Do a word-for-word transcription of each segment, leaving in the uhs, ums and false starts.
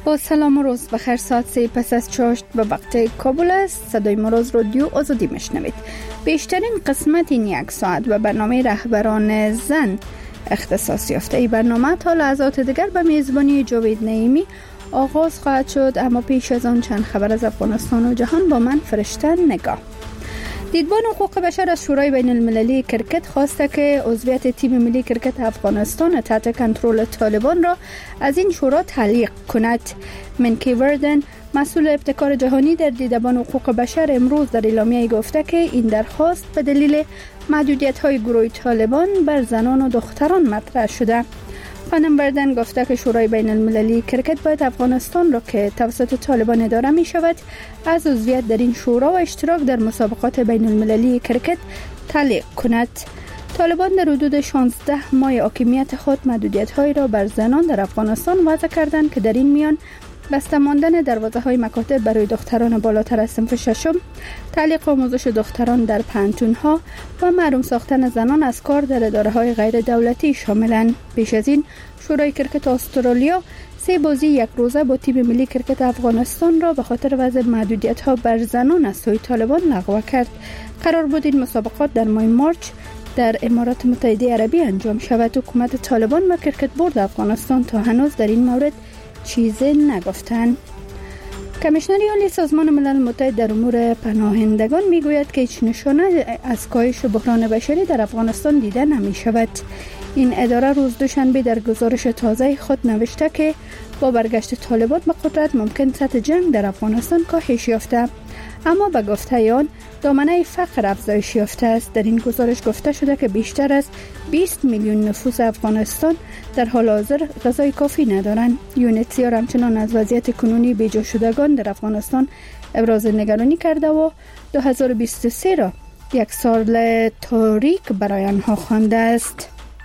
با سلام و روز بخیر. ساعت سه پس از چاشت به وقت کابل است. صدای مروز رادیو آزادی میشنوید. بیشترین قسمت این یک ساعت و برنامه رهبران زن اختصاص یافته. ای برنامه تا لحظات دیگر به میزبانی جاوید نعیمی آغاز خواهد شد، اما پیش از آن چند خبر از افغانستان و جهان با من فرشته نگاه. دیدبان حقوق بشر از شورای بین المللی کرکت خواسته که عضویت تیم ملی کرکت افغانستان تحت کنترل طالبان را از این شورا تعلیق کند. منکی وردن، مسئول ابتکار جهانی در دیدبان حقوق بشر، امروز در اعلامیه گفته که این درخواست به دلیل محدودیت‌های گروه طالبان بر زنان و دختران مطرح شده. خانم وردن گفته که شورای بین المللی کرکت باید افغانستان را که توسط طالبان اداره می شود از عضویت در این شورا و اشتراک در مسابقات بین المللی کرکت تعلیق کند. طالبان در حدود شانزده ماه حاکمیت خود محدودیت‌هایی را بر زنان در افغانستان وضع کردند که در این میان بسته ماندن دروازه‌های مکاتب برای دختران بالاتر از صنف ششم، تعلیق آموزش دختران در پانتون‌ها و محروم ساختن زنان از کار در اداره‌های غیر دولتی شاملند. پیش از این شورای کرکت استرالیا سه بازی یک روزه با تیم ملی کرکت افغانستان را به خاطر وضع محدودیت‌ها بر زنان از سوی طالبان لغو کرد. قرار بود این مسابقات در ماه مارچ در امارات متحده عربی انجام شود. حکومت طالبان و کرکت بورد افغانستان تا هنوز در این مورد چیزی نگفتند. کمیشنری عالی سازمان ملل متحد در امور پناهندگان میگوید که هیچ نشانه از کاهش بحران بشری در افغانستان دیده نمی شود. این اداره روز دوشنبه در گزارش تازه خود نوشته که با برگشت طالبان به قدرت ممکن سطح جنگ در افغانستان کاهش یافته، اما به گفته آن دامنه فقر افزایش یافته است. در این گزارش گفته شده که بیشتر از بیست میلیون نفوس افغانستان در حال حاضر غذای کافی ندارند. یونیسیار همچنان از وضعیت کنونی بیجا شدگان در افغانستان ابراز نگرانی کرده و دو هزار و بیست و سه را یک سال تاریک برای آنها خوانده است.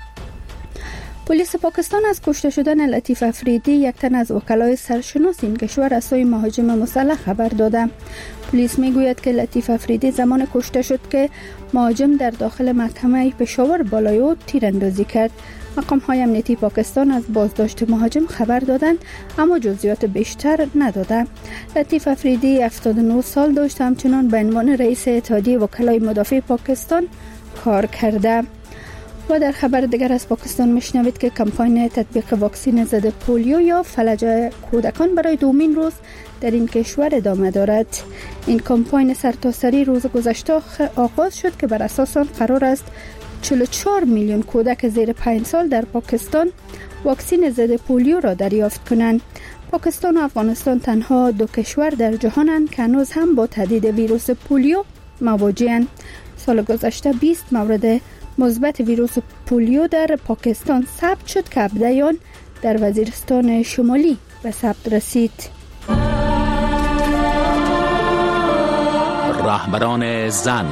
پلیس پاکستان از کشته شدن لطیف افریدی، یک تن از وکلای سرشناس این کشور از سوی مهاجم مسلح خبر داده. پلیس میگوید که لطیف افریدی زمان کشته شد که مهاجم در داخل محکمه پشاور بالای او تیراندازی کرد. مقام های امنیتی پاکستان از بازداشت مهاجم خبر دادند، اما جزئیات بیشتر نداده. لطیف افریدی هفتاد و نه سال داشت، همچنان به عنوان رئیس اتحادیه وکلای مدافع پاکستان کار کرده. و در خبر دیگر از پاکستان میشنوید که کمپاین تطبیق واکسن ضد پولیو یا فلج کودکان برای دومین روز در این کشور ادامه دارد. این کمپاین سرتاسری روز گذشته آغاز شد که بر اساس آن قرار است چهل و چهار میلیون کودک زیر پنج سال در پاکستان واکسن ضد پولیو را دریافت کنند. پاکستان و افغانستان تنها دو کشور در جهانند که هنوز هم با تهدید ویروس پولیو مواجه‌اند. سال گذشته بیست مورد مثبت ویروس پولیو در پاکستان ثبت شد که هفده آن در وزیرستان شمالی به ثبت رسید. رهبران زن.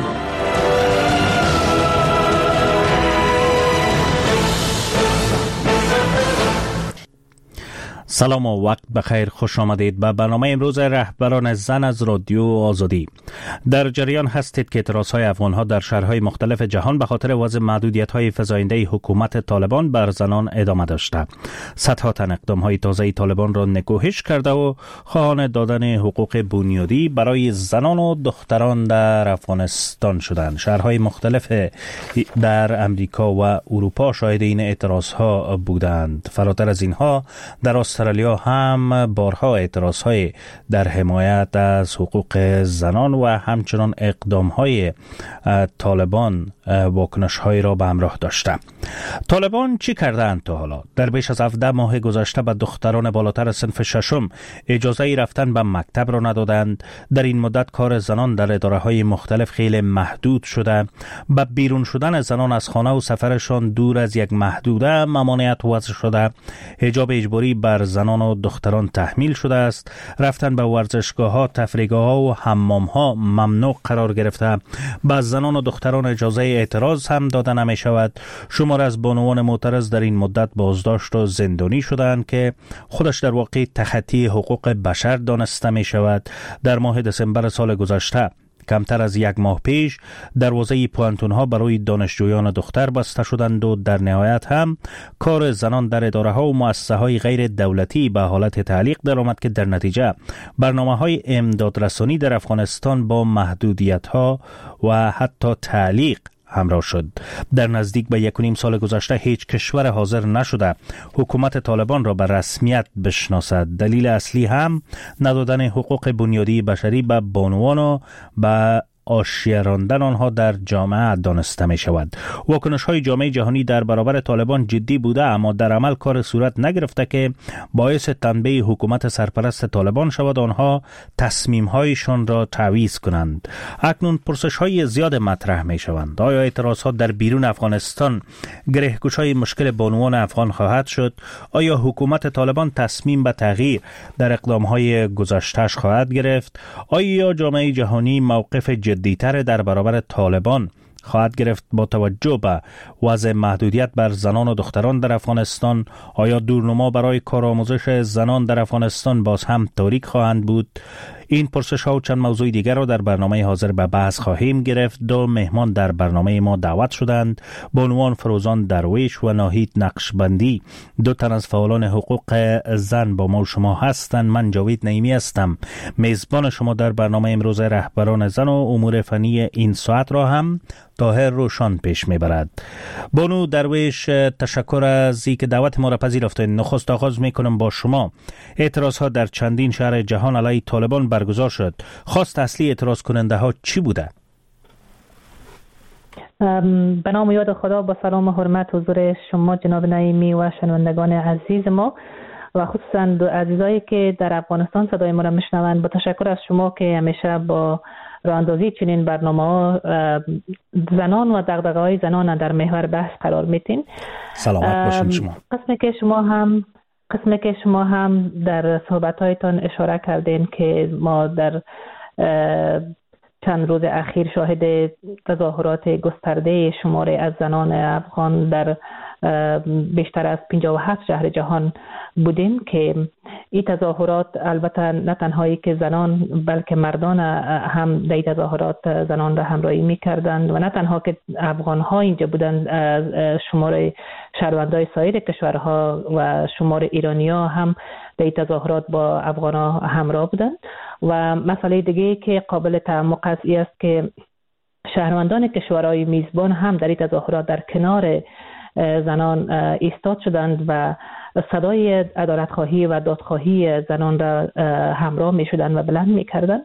سلام و وقت بخیر، خوش آمدید به برنامه امروز رهبران زن از رادیو آزادی. در جریان هستید که اعتراضهای افغانها در شهرهای مختلف جهان به خاطر وضع محدودیت‌های فزاینده حکومت طالبان بر زنان ادامه داشته. صدها تن اقدام‌های تازه طالبان را نکوهش کرده و خواهان دادن حقوق بنیادی برای زنان و دختران در افغانستان شدند. شهرهای مختلف در امریکا و اروپا شاهد این اعتراضها بودند. فراتر از اینها در استرالیا هم بارها اعتراضهای در حمایت از حقوق زنان و همچنان اقدامهای طالبان واکنش‌های را به همراه داشته. طالبان چی کردند تا حالا؟ در بیش از هفده ماه گذشته به دختران بالاتر از صنف ششم اجازه رفتن به مکتب را ندادند. در این مدت کار زنان در اداره‌های مختلف خیلی محدود شده. به بیرون شدن زنان از خانه و سفرشان دور از یک محدوده ممانعت وضع شده. حجاب اجباری بر زنان و دختران تحمیل شده است. رفتن به ورزشگاه‌ها، تفریحگاه‌ها و حمام‌ها ممنوع قرار گرفته. به زنان و دختران اجازه اعتراض هم داده نمی شود. شمار از بانوان معترض در این مدت بازداشت و زندانی شدند که خودش در واقع تخطی حقوق بشر دانسته می شود. در ماه دسامبر سال گذشته کمتر از یک ماه پیش دروازه پوانتون‌ها برای دانشجویان دختر بسته شدند و در نهایت هم کار زنان در اداره‌ها و مؤسسه‌های غیر دولتی به حالت تعلیق درآمد که در نتیجه برنامه‌های امدادرسانی در افغانستان با محدودیت‌ها و حتی تعلیق همراه شد. در نزدیک به یک و نیم سال گذشته هیچ کشور حاضر نشده حکومت طالبان را به رسمیت بشناسد. دلیل اصلی هم ندادن حقوق بنیادی بشری به بانوان و به آشیه راندن آنها در جامعه دانسته می شود. واکنش های جامعه جهانی در برابر طالبان جدی بوده، اما در عمل کار صورت نگرفته که باعث تنبیه حکومت سرپرست طالبان شود آنها تصمیم هایشان را تعویض کنند. اکنون پرسش های زیاد مطرح می شوند. آیا اعتراض ها در بیرون افغانستان گره‌گشای مشکل بانوان افغان خواهد شد؟ آیا حکومت طالبان تصمیم به تغییر در اقدام های گذشته‌اش خواهد گرفت؟ آیا جامعه جهانی موقف جدی‌تر در برابر طالبان خواهد گرفت با توجه به وضع محدودیت بر زنان و دختران در افغانستان؟ آیا دورنما برای کارآموزش زنان در افغانستان باز هم تاریک خواهند بود؟ این پرسش ها و چند موضوع دیگر را در برنامه حاضر به بحث خواهیم گرفت. دو مهمان در برنامه ما دعوت شدند: بانوان فروزان درویش و ناهید نقشبندی، دو تن از فعالان حقوق زن با ما و شما هستند. من جاوید نعیمی هستم، میزبان شما در برنامه امروز رهبران زن و امور فنی این ساعت را هم طاهر روشان پیش میبرد. بانو درویش، تشکر از اینکه دعوت ما را پذیرفتید. نخست آغاز میکنم با شما. اعتراض ها در چندین شهر جهان علیه طالبان برگزار شد. خواست اصلی اعتراض کننده ها چی بوده؟ به نام یاد خدا، با سلام و حرمت حضور شما جناب نعیمی و شنوندگان عزیز ما و خصوصا دو عزیزایی که در افغانستان صدای ما را میشنوند، با تشکر از شما که همیشه با راه اندازی چنین برنامه‌ها زنان و دغدغه‌های زنان در محور بحث قرار میدین. سلامت باشین شما. قسمی که شما هم قسمی که شما هم در صحبت‌هایتان اشاره کردین که ما در چند روز اخیر شاهد تظاهرات گسترده شماری از زنان افغان در بیشتر از پنجاه و هفت شهر جهان بودیم که این تظاهرات البته نه تنهایی که زنان بلکه مردان هم در این تظاهرات زنان را همراهی می‌کردند و نه تنها که افغان ها اینجا بودند، شمار شهروندان سایر کشورها و شمار ایرانی ها هم در این تظاهرات با افغان ها همراه بودند. و مسئله دیگه که قابل تعمق است که شهروندان کشورهای میزبان هم در این تظاهرات در کنار زنان ایستاد شدند و صدای عدالت‌خواهی و دادخواهی زنان را همراه می شدند و بلند می کردند.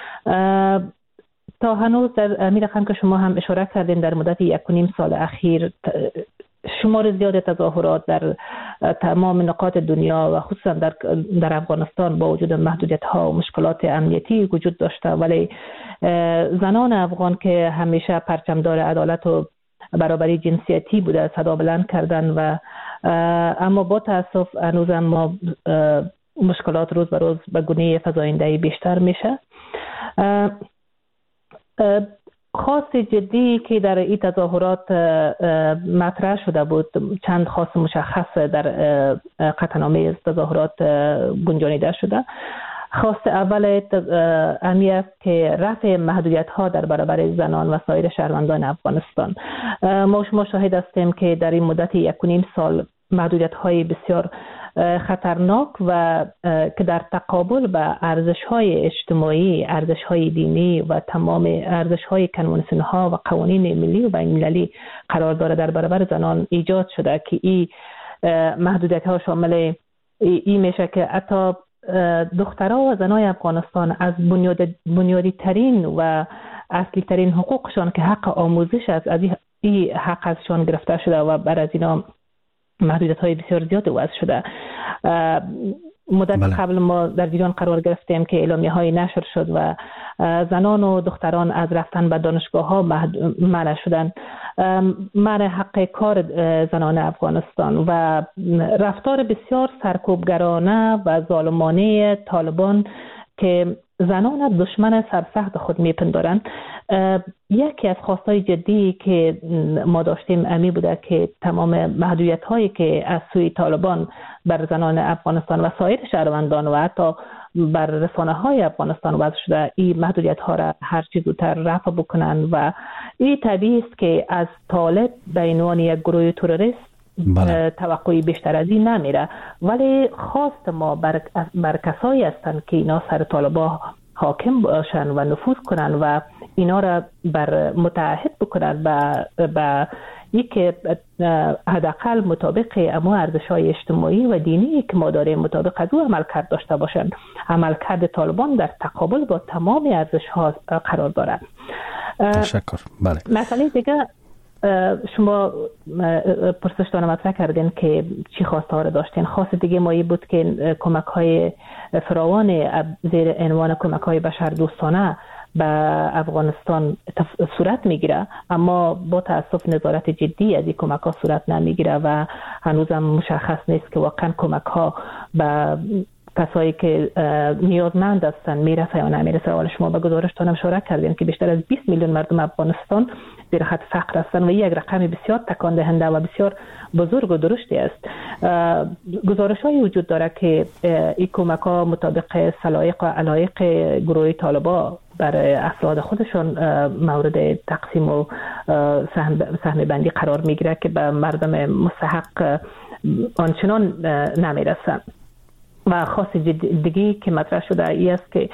تا هنوز در می رقم که شما هم اشاره کردین در مدت یک و نیم سال اخیر شمار زیاد تظاهرات در تمام نقاط دنیا و خصوصا در در افغانستان با وجود محدودیت ها و مشکلات امنیتی وجود داشته، ولی زنان افغان که همیشه پرچمدار عدالت و برابری جنسیتی بوده صدا بلند کردن و اما با تاسف هنوز ما مشکلات روز به روز به گونه فزاینده بیشتر میشه. خواست جدی که در این تظاهرات مطرح شده بود، چند خواست مشخص در قطعنامه تظاهرات گنجانیده شده. خواست اول امی است که رفع محدودیت ها در برابر زنان و سایر شهروندان افغانستان. ما شما شاهد هستیم که در این مدت یک و نیم سال محدودیت های بسیار خطرناک و که در تقابل با ارزش های اجتماعی، ارزش های دینی و تمام ارزش های کنوانسیون ها و قوانین ملی و بین المللی قرار داره در برابر زنان ایجاد شده که این محدودیت ها شامل این میشه که حتی دخترها و زنای افغانستان از بنیاد بنیادی ترین و اصلی ترین حقوقشان که حق آموزش است، از این حق ازشان گرفته شده و بر از اینا محدودیت های بسیار زیاد وضع شده. مدت بله. قبل ما در جریان قرار گرفتیم که اعلامیه های نشر شد و زنان و دختران از رفتن به دانشگاه ها منع شدن، منع حق کار زنان افغانستان و رفتار بسیار سرکوبگرانه و ظالمانه طالبان که زنان از دشمن سرسخت خود میپندارند. یکی از خواستهای جدی که ما داشتیم امی بوده که تمام محدودیت هایی که از سوی طالبان بر زنان افغانستان و سایر شهروندان و حتی بر رسانه های افغانستان وضع شده این محدودیت ها را هر چی زودتر رفع بکنن و این طبیعی است که از طالب به عنوان یک گروه تروریست بله. توقعی بیشتر از این نمیره، ولی خواست ما بر, بر کسایی هستند که اینا سر طالبا حاکم باشن و نفوذ کنن و اینا را بر متعهد بکنن به به یک حداقل مطابق اما ارزش‌های اجتماعی و دینی که ما داریم مطابق از او عملکرد داشته باشند. عملکرد طالبان در تقابل با تمام ارزش‌ها قرار دارد. تشکر. بله. مسئله دیگه شما پرسش دارم مطرح کردین که چی خواسته ها را داشتین. خواست دیگه مایی بود که کمک های فراوان زیر عنوان کمک های بشر دوستانه به افغانستان صورت میگیره، اما با تاسف نظارت جدی از این کمک ها صورت نمیگیره و هنوزم مشخص نیست که واقعا کمک ها به کسایی که نیازمند هستن میرسه یا نمیرسه. حالا شما به گزارشتان هم اشاره کردین که بیشتر از بیست میلیون مردم افغانستان زیر خط فقر هستند و یک رقم بسیار تکان دهنده و بسیار بزرگ و درشتی است. گزارش‌هایی وجود داره که این کمک‌ها مطابق سلایق و علایق گروه طالبان برای افراد خودشون مورد تقسیم و سهم سهم بندی قرار میگیره که به مردم مستحق آنچنان نمیرسن. و خاص دیگی که مطرح شده ای است که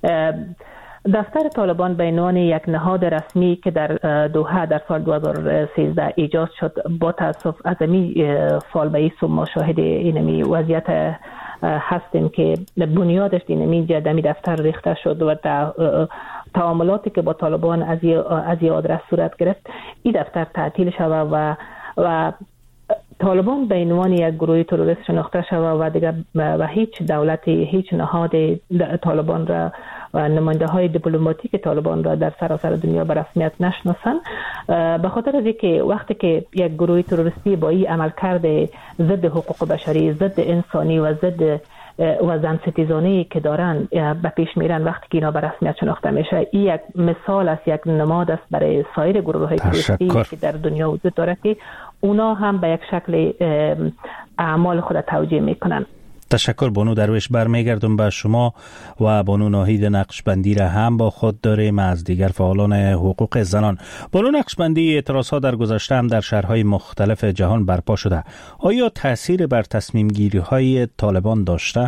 دفتر طالبان به عنوان یک نهاد رسمی که در دوحه در سال دو هزار و سیزده ایجاد شد، با تاسف از این سال به این سو ما شاهد اینمی وضعیت هستیم که بنیادش اینمی جدمی دفتر ریخته شد و تعاملاتی که با طالبان از این آدرس صورت گرفت این دفتر تعطیل شود و و طالبان به عنوان یک گروه تروریست شناخته شود و دیگر و هیچ دولتی هیچ نهاد طالبان را و نماینده های دیپلماتیک طالبان را در سراسر دنیا به رسمیت نشناسند، به خاطر از اینکه وقتی که یک گروه تروریستی با این عملکرد ضد حقوق بشری، ضد انسانی و ضد و زن ستیزانی که دارن به پیش میرن، وقتی که اینا به رسمیت شناخته میشه، این یک مثال است، یک نماد است برای سایر گروه های تروریستی که در دنیا وجود داره که اونا هم به یک شکل اعمال خود توجیه میکنن. تشکر بانو درویش. برمیگردم به شما و بانو ناهید نقشبندی را هم با خود داریم از دیگر فعالان حقوق زنان. بانو نقشبندی، اعتراضها در گذشته هم در شهرهای مختلف جهان برپا شده. آیا تأثیر بر تصمیم گیری های طالبان داشته؟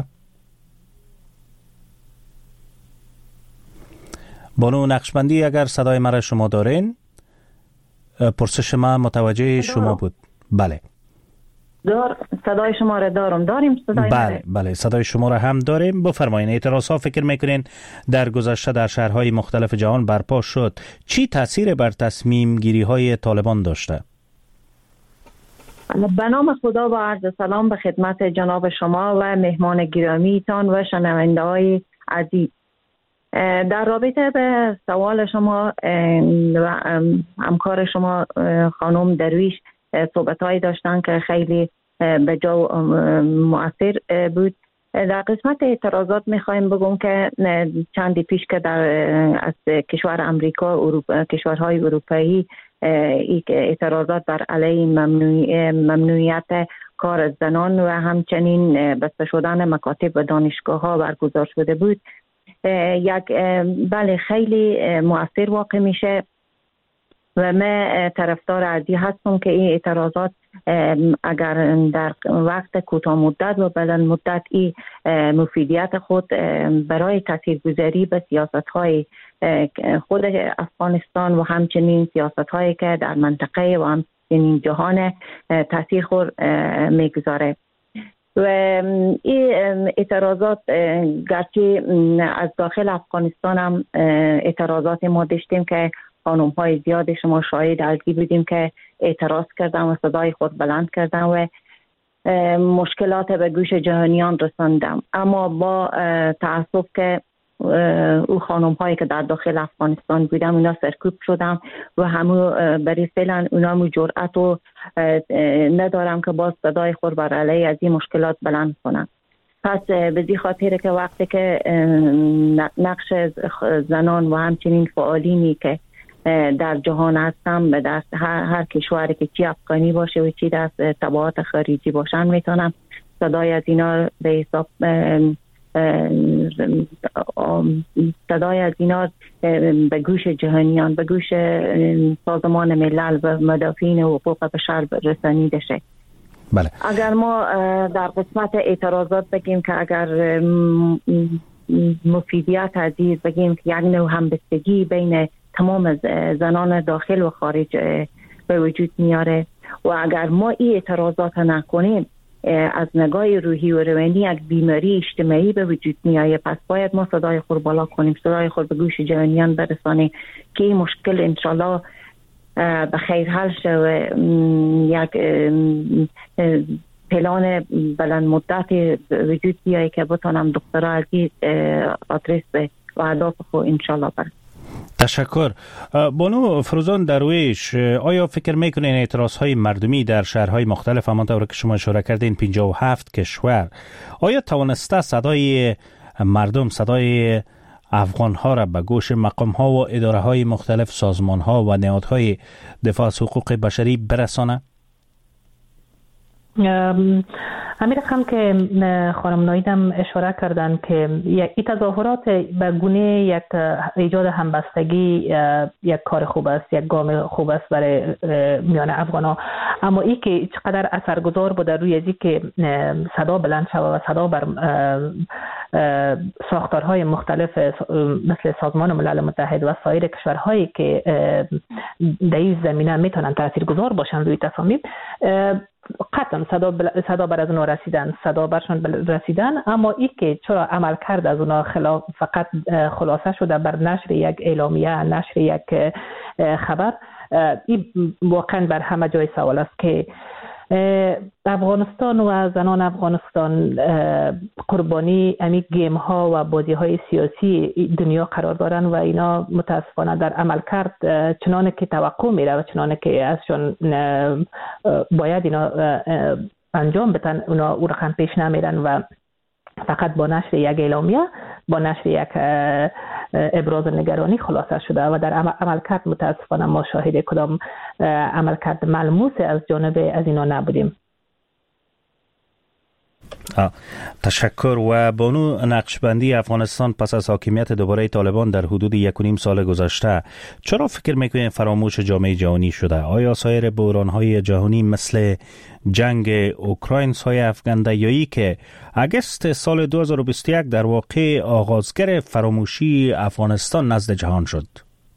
بانو نقشبندی اگر صدای مرا شما دارین، پرسش ما متوجه شما بود. بله. دار صدای شما را دارم. داریم صدای بله بله صدای شما را هم داریم. بفرمایید اعتراضات فکر میکنین در گذشته در شهرهای مختلف جهان برپا شد، چی تاثیر بر تصمیم گیری های طالبان داشته؟ به نام خدا و عرض سلام به خدمت جناب شما و مهمان گرامیتان و شنونده های عزیز. در رابطه به سوال شما و همکار شما خانم درویش صحبت‌هایی داشتن که خیلی به جا مؤثر بود. در قسمت اعتراضات می‌خوایم بگم که چندی پیش که در از کشور امریکا اروپا کشورهای اروپایی اعتراضات بر علیه ممنوع ممنوعیت کار زنان و همچنین بسته شدن مکاتب و دانشگاه‌ها برگزار شده بود، یک بله خیلی مؤثر واقع میشه و من طرفدار ازی هستم که این اعتراضات اگر در وقت کوتاه مدت و بلند مدت این مفیدیت خود برای تاثیرگذاری به سیاست‌های خود افغانستان و همچنین سیاست‌هایی که در منطقه و همچنین جهان تاثیر خود میگذاره. و این اعتراضات گرچه از داخل افغانستان هم اعتراضات ما داشتیم که خانم های زیاد شما شاهد ازی بودیم که اعتراض کردن و صدای خود بلند کردن و مشکلات به گوش جهانیان رساندم، اما با تأسف که او خانم هایی که در داخل افغانستان بودم اونا سرکوب شدم و همو برای فعلا اونا مو جرأت و ندارم که باز صدای خود بر علیه از این مشکلات بلند کنم. پس به زی خاطر که وقتی که نقش زنان و همچنین فعالینی که در جهان هستم به دست هر, هر کشوری که چی افغانی باشه و چی دست تبعات خارجی باشن میتونم صدای از اینا به حساب صدای از اینا به گوش جهانیان، به گوش سازمان ملل و مدافعین حقوق بشر رسانیده شه. بله. اگر ما در قسمت اعتراضات بگیم که اگر مفیدیت عزیز بگیم که یک نوع همبستگی بین تمام زنان داخل و خارج به وجود میاره و اگر ما این اعتراضات نکنیم از نگاه روحی و روانی یک بیماری اجتماعی به وجود میایه. پس باید ما صدای خود بالا کنیم، صدای خود به گوش جهانیان برسانیم که این مشکل انشالله به خیر حل شد. یک پلان بلند مدت وجود بیایه که بتونم دکترها عزیز آدرس به و اهداف خود انشالله برسیم. تشکر. بانو فروزان درویش، آیا فکر میکنین اعتراض های مردمی در شهرهای مختلف همانطور که شما اشاره کردین پنجاه و هفت کشور، آیا توانسته صدای مردم، صدای افغان ها را به گوش مقام ها و اداره های مختلف، سازمان ها و نهادهای دفاع از حقوق بشری برسانه؟ همین رقم که خانم نایدم اشاره کردن که این تظاهرات به گونه یک ایجاد همبستگی یک کار خوب است، یک گام خوب است برای میان افغان ها، اما این که چقدر اثرگذار بوده روی ازی که صدا بلند شود و صدا بر ساختارهای مختلف مثل سازمان ملل متحد و سایر کشورهایی که در این زمینه میتونن تاثیرگذار باشن روی تصامیم، قطعا صدا, بل... صدا بر از اونا رسیدن، صدا برشان رسیدن، اما این که چرا عمل کرد از اونا خلاف فقط خلاصه شده بر نشر یک اعلامیه، نشر یک خبر، این واقعا بر همه جای سوال است که افغانستان و زنان افغانستان قربانی امی گیم ها و بازی های سیاسی دنیا قرار دارن و اینا متاسفانه در عمل کرد چنانه که توقع میره و چنانه که ازشان باید اینا انجام بدن اونا او رقم پیش نمیرن و فقط با نشر یک اعلامیه، با نشر یک ابراز نگرانی خلاصه شده و در عمل کرد متاسفانه ما شاهد کدام عمل کرد ملموس از جانب از اینا نبودیم. تشکر. و بانو نقشبندی، افغانستان پس از حاکمیت دوباره طالبان در حدود یک و نیم سال گذشته چرا فکر میکنین فراموش جامعه جهانی شده؟ آیا سایر بحران‌های جهانی مثل جنگ اوکراین، سایه افکنده یایی که اگست سال دو هزار و بیست و یک در واقع آغازگر فراموشی افغانستان نزد جهان شد؟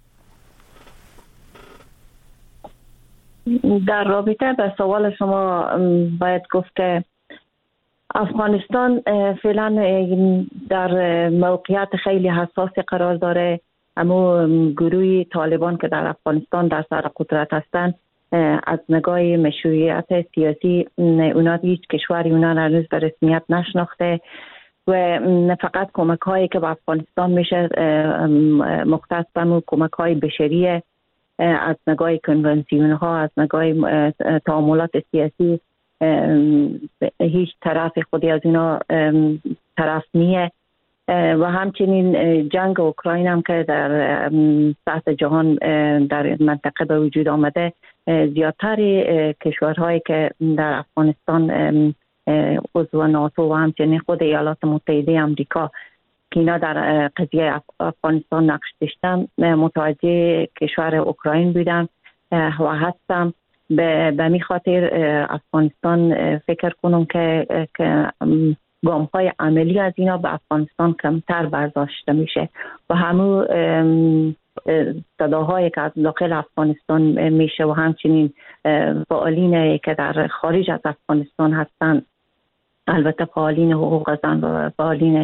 در رابطه به سوال شما باید گفت که افغانستان فعلا در موقعیت خیلی حساسی قرار داره، اما گروه طالبان که در افغانستان در سر قدرت هستند از نگاه مشروعیت سیاسی اونا هیچ کشوری اونا هنوز به رسمیت نشناخته و فقط کمک هایی که به افغانستان میشه مختص به کمک های بشریه از نگاه کنونسیون ها، از نگاه تعاملات سیاسی هیچ طرف خودی از اینا طرف نیه و همچنین جنگ اوکراین هم که در سطح جهان در منطقه به وجود آمده، زیادتر کشورهایی که در افغانستان عضو ناتو و همچنین خود ایالات متحده آمریکا که اینا در قضیه افغانستان نقش داشتن متوجه کشور اوکراین بودن و هستم. به می خاطر افغانستان فکر کنم که, که گام های عملی از اینا به افغانستان کمتر برداشته میشه و همون صداهایی که از داخل افغانستان میشه و همچنین فعالین که در خارج از افغانستان هستن، البته فعالین حقوق زن و فعالین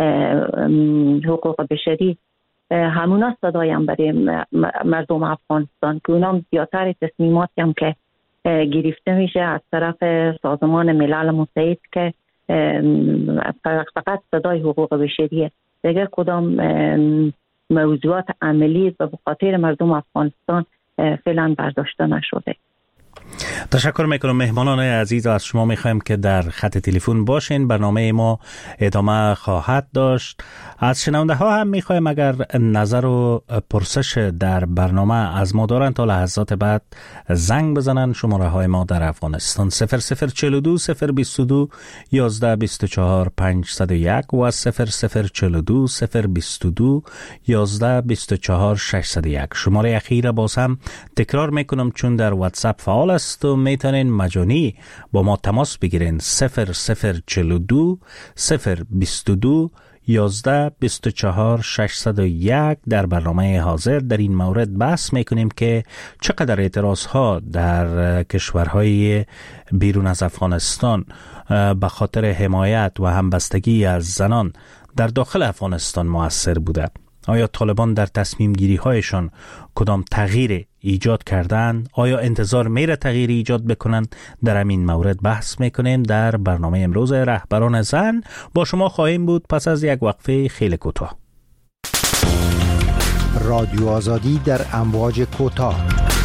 حقوق بشری، همونا صدایم برای مردم افغانستان که اونام زیادتر تصمیماتی هم که گرفته میشه از طرف سازمان ملل متحد که فقط صدای حقوق بشریه، دیگه کدام موضوعات عملی و به خاطر مردم افغانستان فعلا برداشته نشده. تشکر میکنم مهمانان عزیز. از شما میخوایم که در خط تلفن باشین، برنامه ما ادامه خواهد داشت. از شنونده ها هم میخوایم اگر نظر و پرسش در برنامه از ما دارن تا لحظات بعد زنگ بزنن. شماره های ما در افغانستان صفر صفر چهل و دو صفر بیست و دو یازده بیست و چهار پنجصد و یک و صفر صفر چهل و دو صفر بیست و دو یازده بیست و چهار ششصد و یک. شماره اخیر باز هم تکرار میکنم چون در واتساپ فعال است و میتونین مجانی با ما تماس بگیرین. صفر صفر چهل و دو صفر بیست و دو یازده بیست و چهار ششصد و یک. در برنامه حاضر در این مورد بحث میکنیم که چقدر اعتراض ها در کشورهای بیرون از افغانستان به خاطر حمایت و همبستگی از زنان در داخل افغانستان مؤثر بوده. آیا طالبان در تصمیم گیری هایشان کدام تغییر ایجاد کردن؟ آیا انتظار میره تغییر ایجاد بکنن؟ در همین مورد بحث میکنیم در برنامه امروز رهبران زن. با شما خواهیم بود پس از یک وقفه خیلی کوتاه. رادیو آزادی در امواج کوتاه.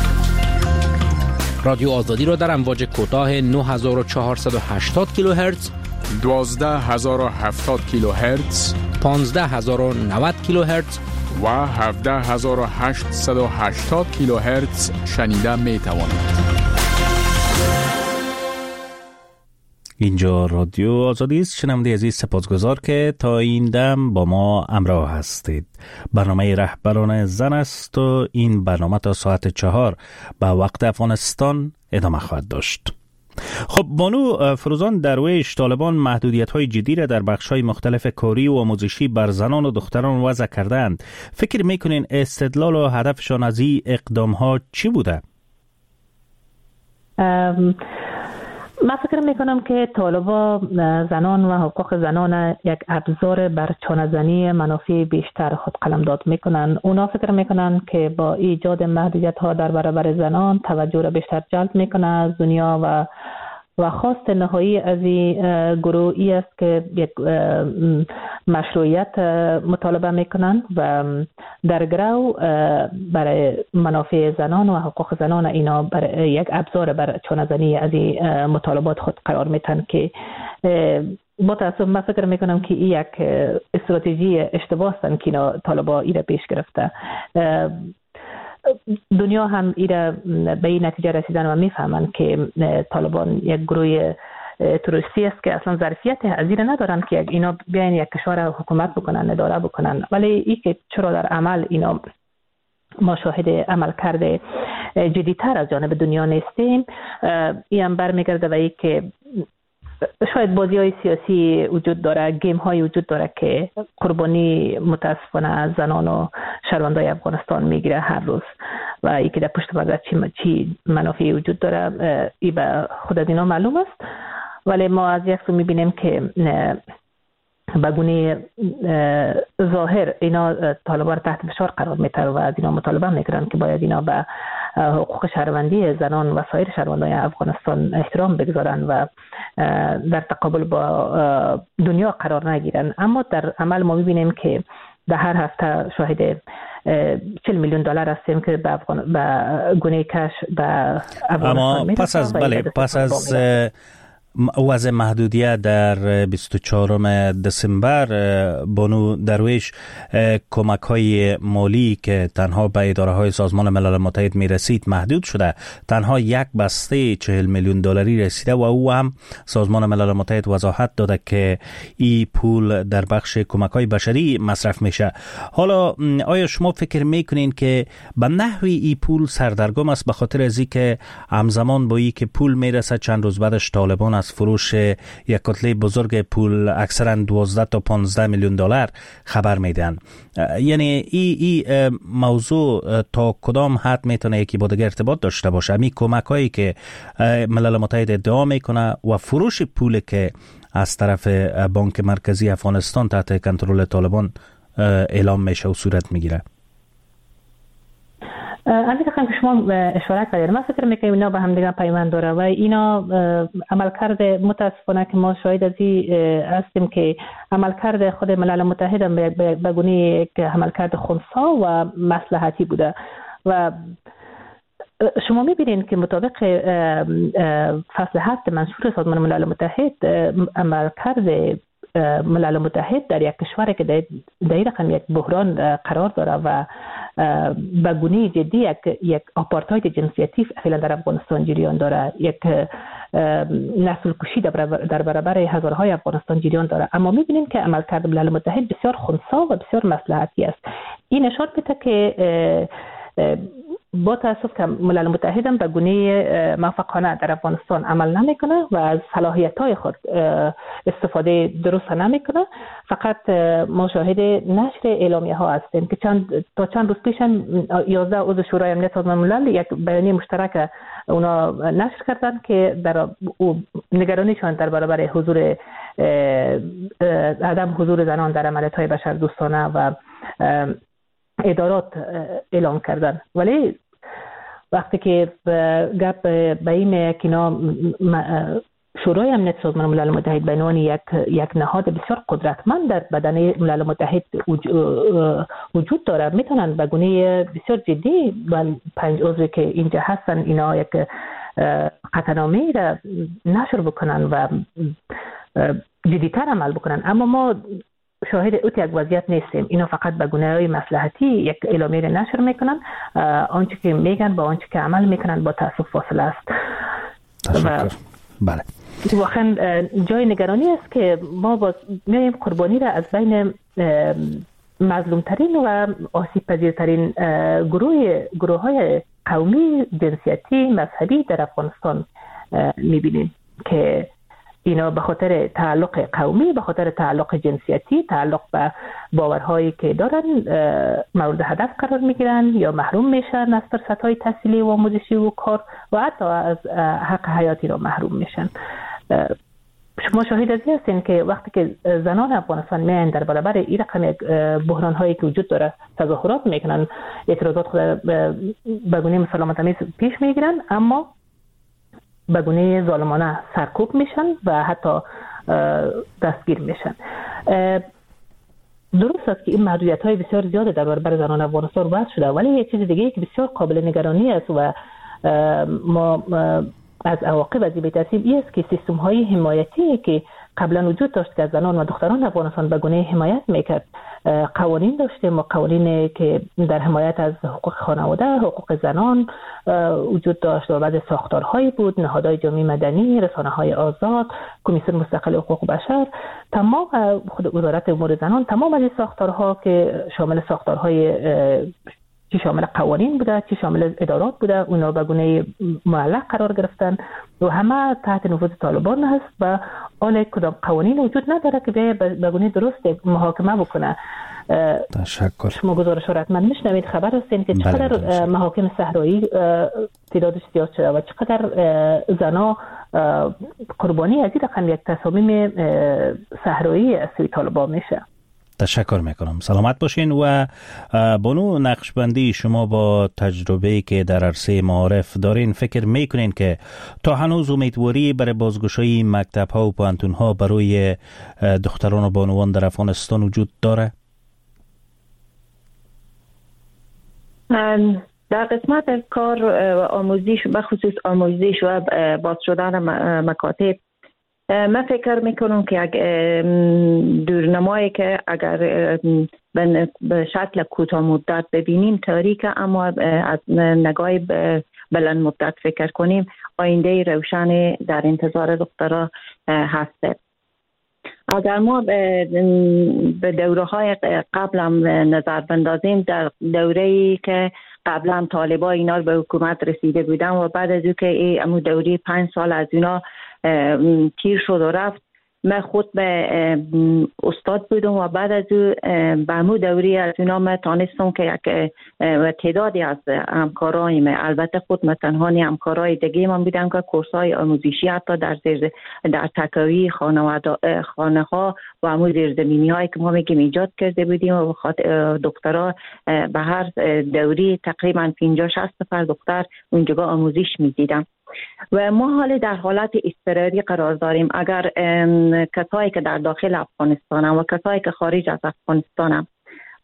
رادیو آزادی را در امواج کوتاه نه هزار و چهارصد و هشتاد کیلوهرتز، دوازده هزار و هفتاد کیلوهرتز، پانزده هزار و نود کیلوهرتز و هفده هزار و هشتصد و هشتاد کیلوهرتز شنیده می توانید. اینجا رادیو آزادی است. شنونده عزیز سپاسگزار که تا این دم با ما همراه هستید. برنامه رهبران زن است و این برنامه تا ساعت چهار به وقت افغانستان ادامه خواهد داشت. خب بانو فروزان درویش، طالبان محدودیت‌های جدی را در بخش‌های مختلف کاری و آموزشی بر زنان و دختران وضع کردند. فکر می‌کنین استدلال و هدفشان از این اقدام‌ها چی بوده؟ من فکر میکنم که طالبا زنان و حقوق زنان یک ابزار بر چانه‌زنی منافع بیشتر خود قلمداد میکنن. اونا فکر میکنن که با ایجاد محدودیت ها در برابر زنان توجه را بیشتر جلب میکنه از دنیا و و خواست نهایی از این گروهی است که یک مشروعیت مطالبه میکنن و در گرو برای منافع زنان و حقوق زنان اینا برای یک ابزار بر چانه‌زنی از این مطالبات خود قرار میتن که متاسف من فکر میکنم که این یک استراتژی اشتباه است که اینا طالبا ایره پیش گرفته. دنیا هم ایره به این نتیجه رسیدن و میفهمن که طالبان یک گروه تروریستی است که اصلا ظرفیت حضیر ندارن که اینا بیاین یک کشور حکومت بکنن، اداره بکنن. ولی این که چرا در عمل اینا ما شاهد عمل کرده جدیتر از جانب دنیا نیستیم، این هم برمیگرده و ای که شاید بازی های سیاسی وجود داره، گیم های وجود داره که قربانی متاسفانه از زنان و شهروندان افغانستان میگیره هر روز و ای که در پشت پرده چی چی منافعی وجود داره ای به خود از اینا معلوم است. ولی ما از یک سو میبینیم که به گونه ظاهر اینا طالبان را تحت فشار قرار میتر و از اینا مطالبه میکنن که باید اینا به حقوق شهروندی زنان و سایر شهروندان افغانستان احترام بگذارن و در تقابل با دنیا قرار نگیرن. اما در عمل ما میبینیم که در هر هفته شاهد چهل میلیون دلار هستیم که به افغان به گونه کش به افغانستان اما پس از بله پس از وضع محدودیت در بیست و چهارم دسامبر بانو درویش، کمک های مالی که تنها به اداره های سازمان ملل متحد می رسید محدود شده. تنها یک بسته چهل میلیون دلاری رسیده و او هم سازمان ملل متحد وضاحت داده که این پول در بخش کمک های بشری مصرف میشه. حالا آیا شما فکر میکنین که به نحوی این پول سردرگم است به خاطر از اینکه همزمان با این که پول میرسه چند روز بعدش طالبان از فروش یک کتله بزرگ پول اکثرا دوازده تا پانزده میلیون دلار خبر میدن؟ یعنی این ای موضوع تا کدام حد میتونه یکی با دیگه ارتباط داشته باشه؟ همین کمک هایی که ملل متحد ادعا میکنه و فروش پول که از طرف بانک مرکزی افغانستان تحت کنترل طالبان اعلام میشه و صورت میگیره. از اینکه که شما اشاره کردید، من فکر میکنم اینا به هم دیگه پیوند داره و اینا عملکرد متاسفانه که ما شاهد از این هستیم که عملکرد خود ملل متحد به گونه یک عملکرد خنثی و مصلحتی بوده و شما می‌بینید که مطابق فصل هفت منشور سازمان ملل متحد عملکرد ملل متحد در یک کشوری که در این رقم یک بحران قرار داره و به گونه جدی یک یک آپارتاید جنسیتی فعلا در افغانستان جریان داره، یک نسل کشی در برابر هزارهای افغانستان جریان داره، اما می‌بینیم که عملکرد ملل متحد بسیار خنثی و بسیار مصلحتی است. این نشان میده که با تاسف که ملل متحد هم به گونه موفقانه در افغانستان عمل نمیکنه و از صلاحیت‌های خود استفاده درست نمیکنه. فقط ما شاهد نشر اعلامیه ها هستیم که چند تا چند روز پیش یازده عضو شورای امنیت سازمان ملل یک بیانیه مشترک اونا نشر کردن که در نگرانیشان در برابر حضور عدم حضور زنان در عملیات‌های بشردوستانه و ادارات اعلام کردن. ولی وقتی که گپ به این که اینا شورای امنیت سازمان ملل متحد به عنوان یک یک نهاد بسیار قدرتمند در بدن ملل متحد وجود داره، میتونن به گونه بسیار جدی با پنج عضوی که اینجا هستن اینا یک قطعنامه را نشر بکنن و جدیتر عمل بکنن. اما ما شاهد اوت یک وضعیت نیستیم. اینا فقط به گونه‌های مصلحتی یک اعلامیه را نشر میکنن، آنچه که میگن با آنچه که عمل میکنن با تأسف فاصله است. تشکر. بله. واقعا جای نگرانی است که ما با میایم قربانی را از بین مظلوم ترین و آسیب پذیرترین گروه گروه های قومی، جنسیتی، مذهبی در افغانستان میبینیم که اینا به خاطر تعلق قومی، به خاطر تعلق جنسیتی، تعلق به باورهایی که دارن مورد هدف قرار میگیرن یا محروم میشن از فرصت‌های تحصیلی و آموزشی و کار و حتی از حق حیاتی را محروم میشن. شما شاهد از این هستین که وقتی که زنان افغانستان میان در برابر این رقم بحران هایی که وجود داره تظاهرات میکنن، اعتراضات خود به گونه مسالمت آمیز پیش میگیرن، اما به گونه ظالمانه سرکوب میشن و حتی دستگیر میشن. درست است که این محدودیت های بسیار زیاده در برابر زنان افغانستان وضع شده، ولی یک چیز دیگه که بسیار قابل نگرانی است و ما از عواقب از این بترسیم این است که سیستم های حمایتی که قبلا وجود داشت که زنان و دختران افغانستان به گونه حمایت میکرد، قوانین داشتیم و قوانینی که در حمایت از حقوق خانواده، حقوق زنان وجود داشت و بعض ساختارهایی بود، نهادهای جامعه مدنی، رسانه‌های آزاد، کمیسیون مستقل حقوق بشر، تمام خود وزارت امور زنان، تمام از این ساختارها که شامل ساختارهای چی شامل قوانین بوده، چی شامل ادارات بوده، اونا به گونه معلق قرار گرفتن و همه تحت نفوذ طالبان هست و حالا کدام قوانین وجود نداره که به گونه درست محاکمه بکنه. تشکر. شما گزارش را حتما میشنوید، خبر هستین که چقدر محاکم صحرایی تعدادش زیاد شده و چقدر زنا قربانی از این رقم یک تصامیم صحرایی از سوی طالبان میشه. تشکر میکنم. سلامت باشین. و بانو نقشبندی، شما با تجربه‌ای که در عرصه معارف دارین فکر میکنین که تا هنوز امیدواری برای بازگشایی مکتب‌ها و پوهنتون‌ها برای دختران و بانوان در افغانستان وجود داره؟ در قسمت کار و آموزش، بخصوص آموزش و باز شدن مکاتب، من فکر میکنم که دورنمایی که اگر به شکل کوتاه مدت ببینیم تاریک، اما از نگاه بلند مدت فکر کنیم آینده روشن در انتظار دخترها هسته. اگر ما به دوره های قبل هم نظر بندازیم، در دوره‌ای که قبلا هم طالبان اینا به حکومت رسیده بودن و بعد از او که امو دوره پنج سال از اینا تیر شد و رفت، من خود به استاد بودم و بعد از او به امو دوری از اینا من تانستم که یک تعدادی از همکارایم، البته خود من تنها نی، همکارای دیگه من بودم که کورسای آموزشی حتی در زیر در تکاوی خانه ها و امو زیرزمینی هایی که ما میگیم ایجاد کرده بودیم و دکترها به هر دوری تقریبا پنجاه شصت نفر دختر اونجا آموزش میدیدم و ما حال در حالت اضطراری قرار داریم. اگر کسایی که در داخل افغانستان و کسایی که خارج از افغانستان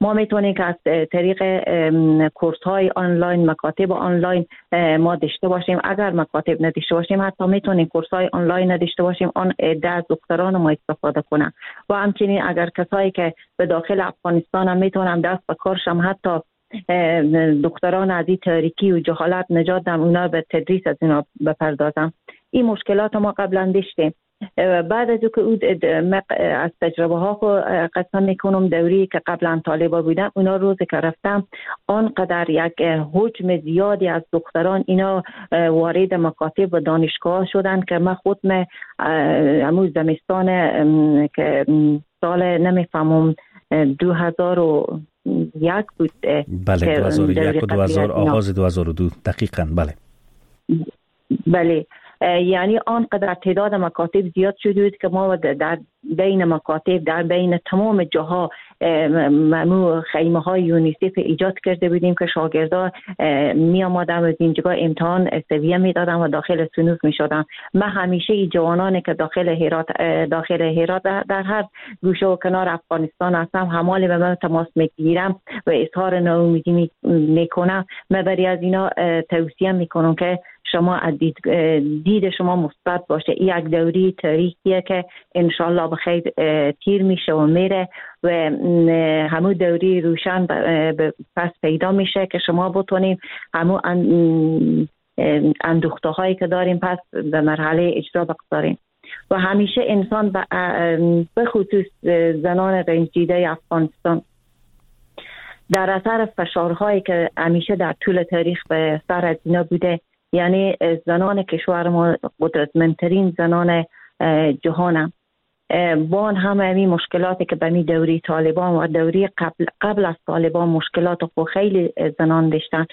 ما میتونیم که از طریق کورس های آنلاین، مکاتب آنلاین ما داشته باشیم. اگر مکاتب نداشته باشیم حتی میتونیم کورس های آنلاین نداشته باشیم، آن عده از دکتران ما استفاده کنن. و همچنین اگر کسایی که به داخل افغانستان هم میتونم دست به کارشم، حتی دکتران از این تاریکی و جهالت نجات دم، اونا به تدریس از اینا بپردازم. این مشکلات ما قبلا داشتیم. بعد از که از تجربه ها قسم میکنم دوری که قبلا طالبا بودم، اونا روزی که رفتم آنقدر یک حجم زیادی از دکتران اینا وارد مکاتب و دانشگاه شدن که من خود من امروز زمستان که سال نمیفهمم دو هزار و یک بود. بله دو هزار و یک و دو هزار آغاز دو هزار و دو دقیقاً. بله بله یعنی آنقدر تعداد مکاتب زیاد شده بود که ما در بین مکاتب در بین تمام جاها ممنوع خیمه های یونیسف ایجاد کرده بودیم که شاگردا می آمدن از اینجا امتحان سویه می دادن و داخل سنوس می شدن. من همیشه ای جوانانی که داخل هرات داخل هرات در هر گوشه و کنار افغانستان هستم همالی به من تماس می گیرم و اظهار ناامیدی می کنم. من برای از اینا توصیه می کنم که شما دید, دید شما مثبت باشه. این یک دوری تاریخیه که انشالله بخیر تیر میشه و میره و همون دوری روشن پس پیدا میشه که شما بتونیم همون اندوخته هایی که داریم پس به مرحله اجرا بگذاریم. و همیشه انسان به خصوص زنان رنجیده افغانستان در اثر فشارهایی که همیشه در طول تاریخ به سر از اینا بوده، یعنی زنان کشور ما قدرتمندترین زنان جهان با همه این مشکلاتی که به می دوری طالبان و دوری قبل, قبل از طالبان مشکلات خود خیلی زنان داشتن.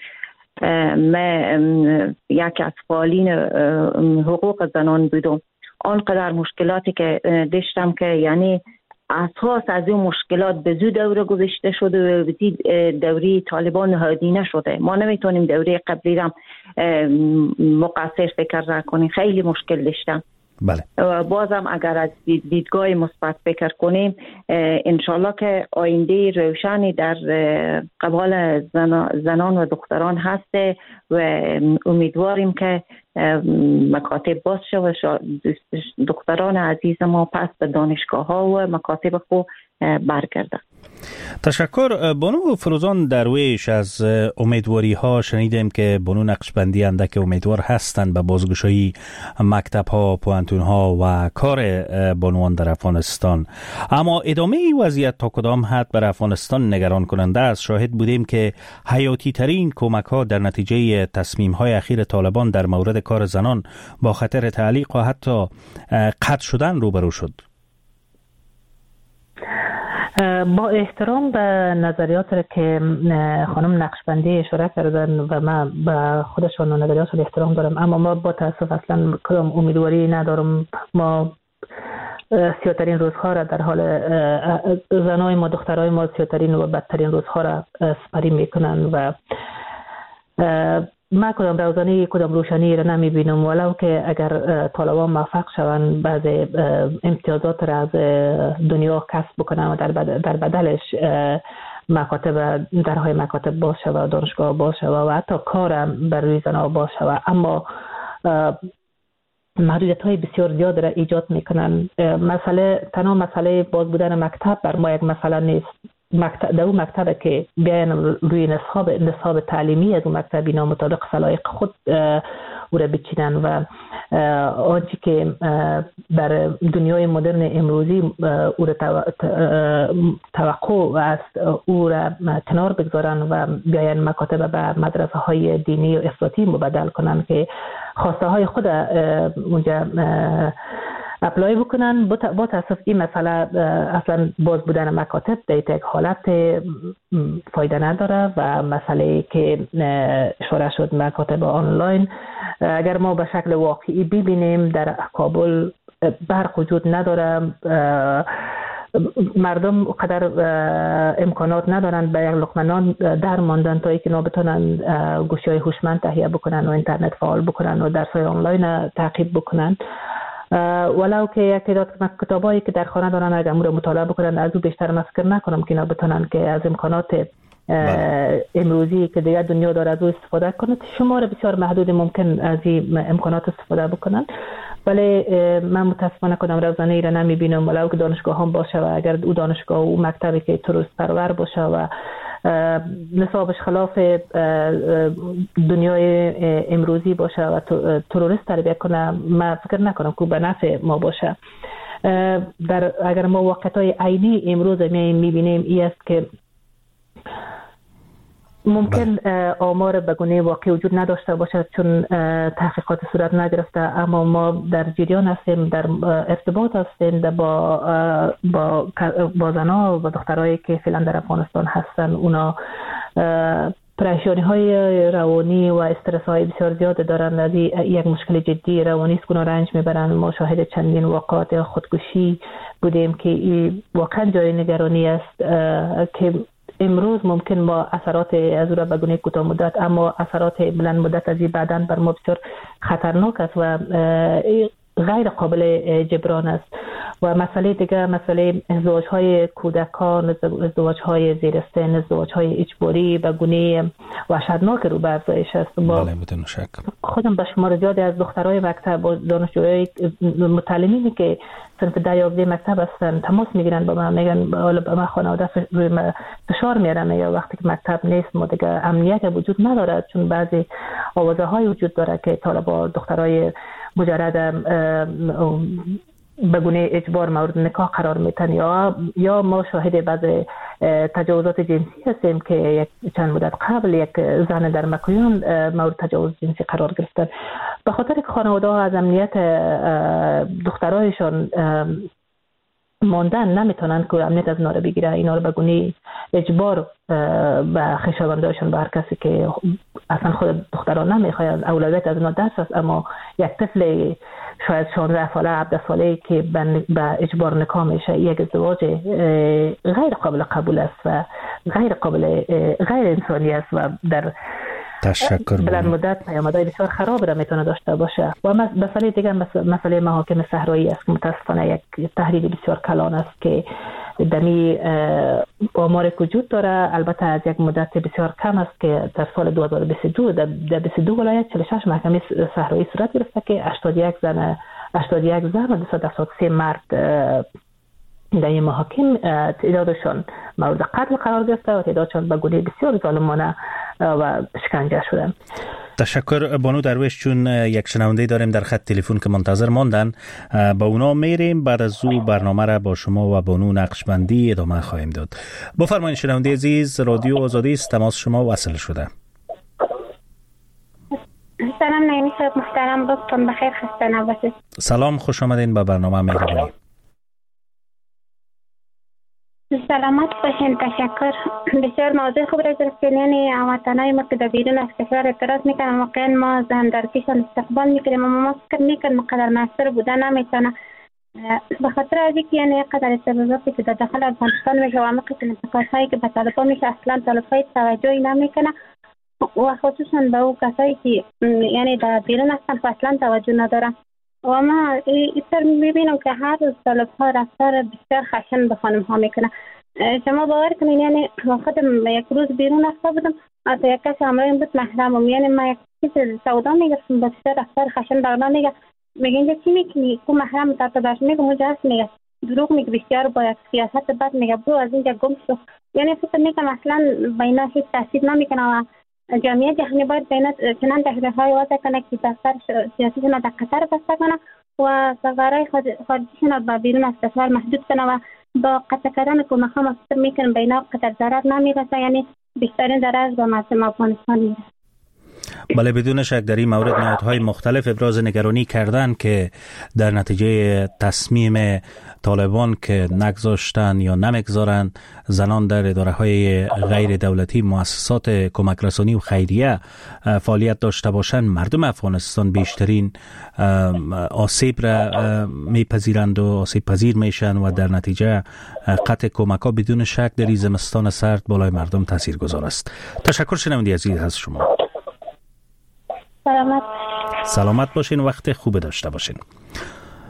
من یکی از فعالین حقوق زنان بودم. آنقدر مشکلاتی که داشتم که یعنی اساس از این مشکلات به زود دوره گذاشته شده و به زود دوری طالبان نهادی نشده. ما نمیتونیم دوره قبلی را مقصر فکر کنیم، خیلی مشکل داشتم. بله. بازم اگر از دیدگاه مثبت فکر کنیم انشالله که آینده روشنی در قبال زنان و دختران هسته و امیدواریم که مکاتب باز شود و دختران عزیز ما پس به دانشگاه ها و مکاتب خود برگردن. تشکر. بانو فروزان درویش، از امیدواری ها شنیدیم که بانو نقشبندی اندک امیدوار هستند به بازگشایی مکتب ها، پوانتون ها و کار بانوان در افغانستان، اما ادامه این وضعیت تا کدام حد بر افغانستان نگران کننده است. شاهد بودیم که حیاتی ترین کمک ها در نتیجه تصمیم های اخیر طالبان در مورد کار زنان با خطر تعلیق و حتی قطع شدن روبرو شد. با احترام به نظریات که خانم نقشبندی اشاره کردن و من به خودشان و نظریاتشان احترام دارم، اما ما با تاسف اصلا کدام امیدواری ندارم. ما سیاترین روزها را در حال زنای ما، دخترای ما سیاترین و بدترین روزها را سپری میکنن و ما کدام روزانی کدام روشنی را نمی بینم، ولو که اگر طالبان موفق شوند بعض امتیازات را از دنیا کسب بکنن و در بدلش مکاتب درهای مکاتب باز شود و دانشگاه باز شود و حتی کارم بر روی زنها باز شود، اما محدودیت های بسیار زیاد را ایجاد میکنن. مسئله تنها مسئله باز بودن مکتب بر ما یک مسئله نیست. مکتب در اون مکتب که بیاین روی نصاب نصاب تعلیمی از اون مکتب اینا مطابق سلایق خود او را بچینن و آنچه که در دنیای مدرن امروزی او را توقع است او را کنار بگذارن و بیاین مکاتب به مدرسه های دینی و افراطی مبدل کنن که خواسته های خود اونجا اپلای بکنن. با تاسف این مسئله اصلا باز بودن مکاتب در یک حالت فایده نداره و مسئله که اشاره شد مکاتب آنلاین اگر ما به شکل واقعی ببینیم در کابل برق وجود نداره، مردم قدر امکانات ندارن به یک لقمه نان در ماندن تا اینکه اینا بتونن گوشی‌های هوشمند تهیه بکنن و اینترنت فعال بکنن و درس‌های آنلاین تعقیب بکنن. ولو که یک تعداد کتابایی که در خانه دارن اگر امور مطالعه بکنن از او بیشتر من فکر نکنم که اینا بتونن که از امکانات امروزی که دیگر دنیا داره از او استفاده کنند. شمار بسیار محدود ممکن از این امکانات استفاده بکنن، ولی من متاسفانه کدام روزانه ای را نمیبینم ولو که دانشگاه هم باشه و اگر او دانشگاه و او مکتبی که تروریست پرور باشه و نصابش خلاف دنیای امروزی باشه و تروریست تربیت کنه، من فکر نکنم که به نفع ما باشه. در اگر ما واقعیت‌های عینی امروز میبینیم این است که ممکن آمار به گونه واقعی وجود نداشته باشد چون تحقیقات صورت نگرفته، اما ما در جریان هستیم، در ارتباط هستیم با با با زنها و دخترایی که فعلا در افغانستان هستن. اونا پریشانی های روانی و استرس های بسیار زیاد دارن، از یک مشکل جدی روانی است که اونا رنج میبرن. ما شاهد چندین واقعات خودکشی بودیم که واقعا جای نگرانی است که امروز ممکن ما اثرات از او را به گونه کوتاه مدت اما اثرات بلند مدت از این بعداً بر ما بسیار خطرناک است و غیر قابل جبران است. و مسئله دیگه مسئله ازدواج های کودکان، ازدواج های زیر سن، ازدواج های اجباری به گونه وحشتناک رو به افزایش است. با خودم به شمار زیادی از دخترای مکتب و دانشجوهای متعلمینی که صنف ده یازده مکتب هستن تماس میگیرن با من، میگن حالا به من خانواده روی من فشار میارن یا وقتی که مکتب نیست ما دیگه امنیت وجود نداره، چون بعضی آوازه های وجود داره که طالبا دخترای مجرد به گونه اجبار مورد نکاح قرار میتن یا یا ما شاهد بعض تجاوزات جنسی هستیم که یک چند مدت قبل یک زن در مکویان مورد تجاوز جنسی قرار گرفتن. به خاطر که خانواده ها از امنیت دخترایشان ماندن نمیتونن که امنیت از اینا رو بگیره، اینا رو به گونه اجبار به خویشاوندانشان، به هر کسی که اصلا خود دختران نمیخواد از اولویت از اینا دست است، اما یک طفل شاید شانزده ساله هفده ساله که به اجبار نکاح میشه، یک ازدواج غیر قابل قبول است و غیر قابل غیر انسانی است و در تشکر بلند مدت پیامدهای بسیار خراب را میتونه داشته باشه. و مسئله دیگه مسئله محاکم صحرایی است که متاسفانه یک تحریک بسیار کلان است که دمی آمار وجود داره، البته از یک مدت بسیار کم است که در سال دو هزار و بیست و دو در بیست و دو ولایت چهل و شش محکمه صحرایی صورت گرفته که هشتاد و یک زن هشتاد و یک زن و دویست و هفتاد و سه مرد در این محاکم تعدادشان مورد قتل قرار گرفته و تعدادشان به گونه بسیار ظالمانه و شکنجه شدن. تشکر بانو درویش. چون یک شنونده داریم در خط تلفن که منتظر ماندن، با اونا میریم، بعد از او برنامه را با شما و بانو نقشبندی ادامه خواهیم داد. بفرمایید شنونده عزیز، رادیو آزادی است، تماس شما وصل شده. سلام نعیمی صاحب محترم، روزتون بخیر، خسته نباشید. سلام، خوش آمدین به برنامه مهربانی. سلامت باشین، تشکر. بسیار موضوع خوب را گرفتین. یعنی وطنای ما که در بیرون از کشور اعتراض میکنن، واقعا ما ذهن در پیشان استقبال میکنیم، اما ما فکر میکنیم مقدر موثر بودن نمیتونه، به خاطر از اینکه یعنی قدر استفاضاتی که در داخل افغانستان میشه و عمق انتقادهایی که به طالبان میشه اصلا طالبای توجهی نمیکنه و خصوصا به او کسایی که یعنی در بیرون هستن اصلا توجه ندارن. و ما ایتر میبینم که هر روز طالب ها رفتار بسیار خشن به خانم ها میکنه. شما باور کنین یعنی خودم یک روز بیرون رفته بودم، از یک کسی همراهیم بود محرمم، یعنی ما یک چیز سودا میگفتم بسیار رفتار خشن بغنا میگه میگه اینجا چی میکنی؟ کو محرم تا باش؟ میگه اونجا هست، میگه دروغ میگه بسیار با یک سیاست بد، میگه برو از اینجا گم شو. یعنی فکر میکنم اصلا بینا هیچ تاثیر نمیکنه و جامعه جهانی باید بین چنان تحریرهای وضع کنه که دفتر سیاسیشون در قطر بسته کنه و سفرهای خارجیشون به بیرون از کشور محدود کنه و با قطع کردن کمک ها مفکر میکنم بینا قطر ضرر نمیرسه، یعنی بیشترین ضرر به مردم افغانستان میرسه. بله، بدون شک در این مورد نهادهای مختلف ابراز نگرانی کردن که در نتیجه تصمیم طالبان که نگذاشتن یا نمیگذارن زنان در اداره‌های غیر دولتی، مؤسسات کمک رسانی و خیریه فعالیت داشته باشند، مردم افغانستان بیشترین آسیب را میپذیرند و آسیب پذیر میشن و در نتیجه قطع کمک ها بدون شک در این زمستان سرد بالای مردم تاثیرگذار است. تشکر شنونده عزیز از شما. سلامت سلامت باشین، وقت خوب داشته باشین.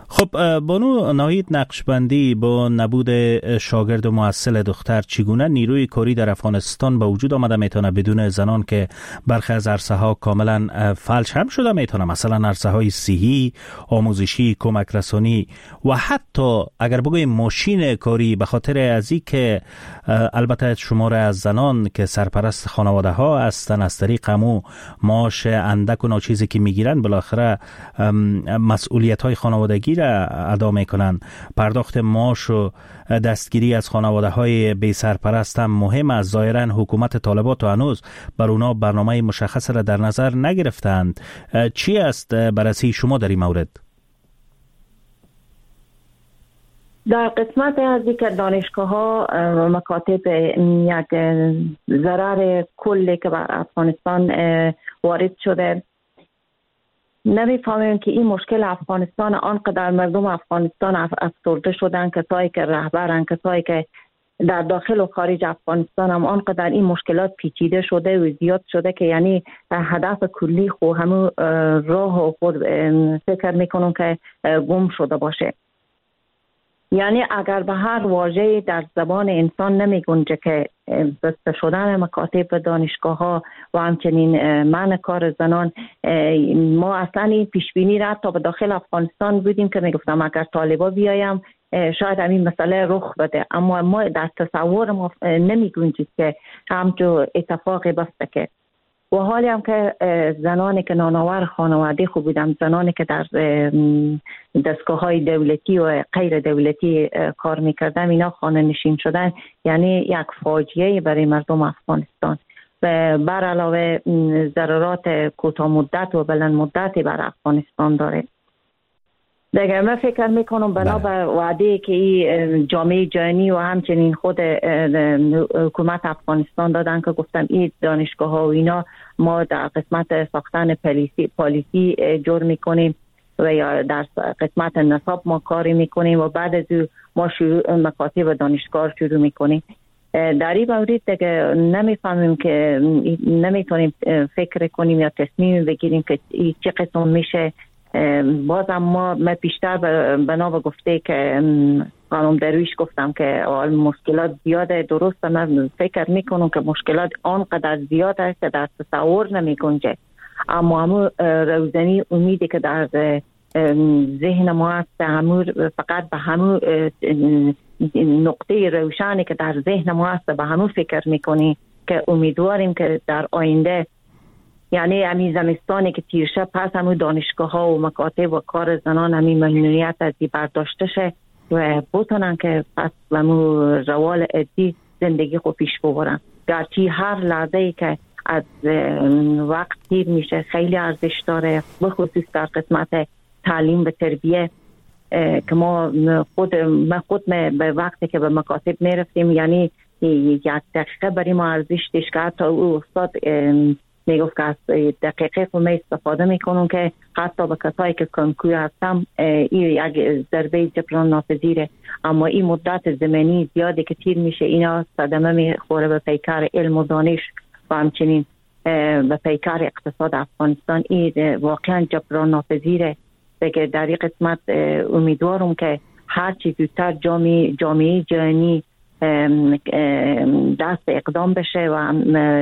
خب بانو ناهید نقشبندی، با نبود شاگرد و مؤثل دختر چگونه نیروی کاری در افغانستان به وجود آمده میتونه بدون زنان که برخی از عرصه ها کاملا فلج هم شده میتونه، مثلا عرصه های صحی، آموزشی، کمک رسانی و حتی اگر بگویم ماشین کاری، به خاطر از این که البته شماره از زنان که سرپرست خانواده ها هستن از طریق همو معاش اندک و ناچیزی که میگیرن بالاخره مسئولیت های خانوادگی را ادا میکنن. پرداخت معاش و دستگیری از خانواده های بی سرپرست هم مهم است. ظاهرا حکومت طالبات و هنوز بر اونا برنامه مشخص را در نظر نگرفتند. چی است بررسی شما در این مورد؟ در قسمت از اینکه دانشگاه ها مکاتب یک ضرر کلی که بر افغانستان وارد شده، نمیفهمیم که این مشکل افغانستان آنقدر مردم افغانستان افسرده شدن، کسایی که رهبرن، کسایی که در داخل و خارج افغانستان هم آنقدر این مشکلات پیچیده شده و زیاد شده که یعنی هدف کلی خو همون راه و خود فکر میکنم که گم شده باشه. یعنی اگر به هر واژه در زبان انسان نمی گنجه که بسته شدن مکاتب دانشگاه ها و همچنین منع کار زنان، ما اصلا این پیشبینی را تا به داخل افغانستان بودیم که می گفتم اگر طالبا بیایم شاید همین مسئله رخ بده، اما ما در تصور ما نمی گنجید که همچون اتفاقی بسته که و حالی هم که زنانی که نانآور خانواده خوب بودن، زنانی که در دستگاه های دولتی و غیر دولتی کار میکردن، اینا خانه نشین شدن، یعنی یک فاجعه برای مردم افغانستان و بر علاوه ضررات کوتاه مدت و بلند مدتی بر افغانستان داره. دیگه من فکر میکنم بنا به وعده که این جامعه جهانی و همچنین خود حکومت افغانستان دادن که گفتم این دانشگاه ها و اینا ما در قسمت ساختن پالیسی پالیسی جور میکنیم و یا در قسمت نصاب ما کاری میکنیم و بعد از ما شروع مکاتب دانشگاه شروع میکنیم. در این مورد دیگه نمیفهمیم که نمیتونیم فکر کنیم یا تصمیم بگیریم که چه قسم میشه. بازم ما ما بیشتر بنا به گفته که خانم درویش گفتم که مشکلات زیاده، درسته، من فکر میکنم که مشکلات آنقدر زیاده که در تصور نمی گنجه، اما همون روزنی امیدی که در ذهن ما هست، همون فقط به همون نقطه روشنی که در ذهن ما هست به همون فکر میکنی که امیدواریم که در آینده، یعنی همین زمستانی که تیرشه، پس همون دانشگاه ها و مکاتب و کار زنان همین ممنوعیت از این برداشته شه و بتونن که پس همون روال عادی زندگی خود پیش ببرن. گرچه هر لحظه ای که از وقت تیر میشه خیلی ارزش داره، بخصوص در قسمت تعلیم و تربیه که ما خود ما خود به وقتی که به مکاتب میرفتیم، یعنی یک دقیقه برای ما ارزش داشت که حتی او استاد میگفت که از دقیقه خود می استفاده میکنم که حتی به کسایی که کنکور هستم این یک ضربه جبران ناپذیره، اما این مدت زمانی زیادی که تیر میشه اینا صدمه میخوره به پیکر علم و دانش و همچنین به پیکر اقتصاد افغانستان. این واقعا جبران ناپذیره. دیگه در این قسمت امیدوارم که هر چی زودتر جامعه جامعه جهانی دست اقدام بشه و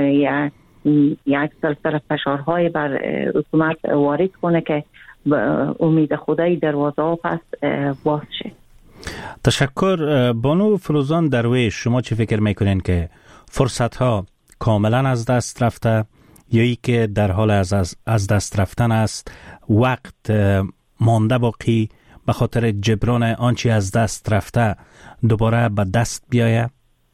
یک سلسله فشارهای بر حکومت وارد کنه که امید خدای دروازه ها پس باز شه. تشکر. بانو فروزان درویش، شما چی فکر میکنین که فرصت ها کاملا از دست رفته یا ای که در حال از از دست رفتن است، وقت مانده باقی به خاطر جبران آنچه از دست رفته دوباره به دست بیایه؟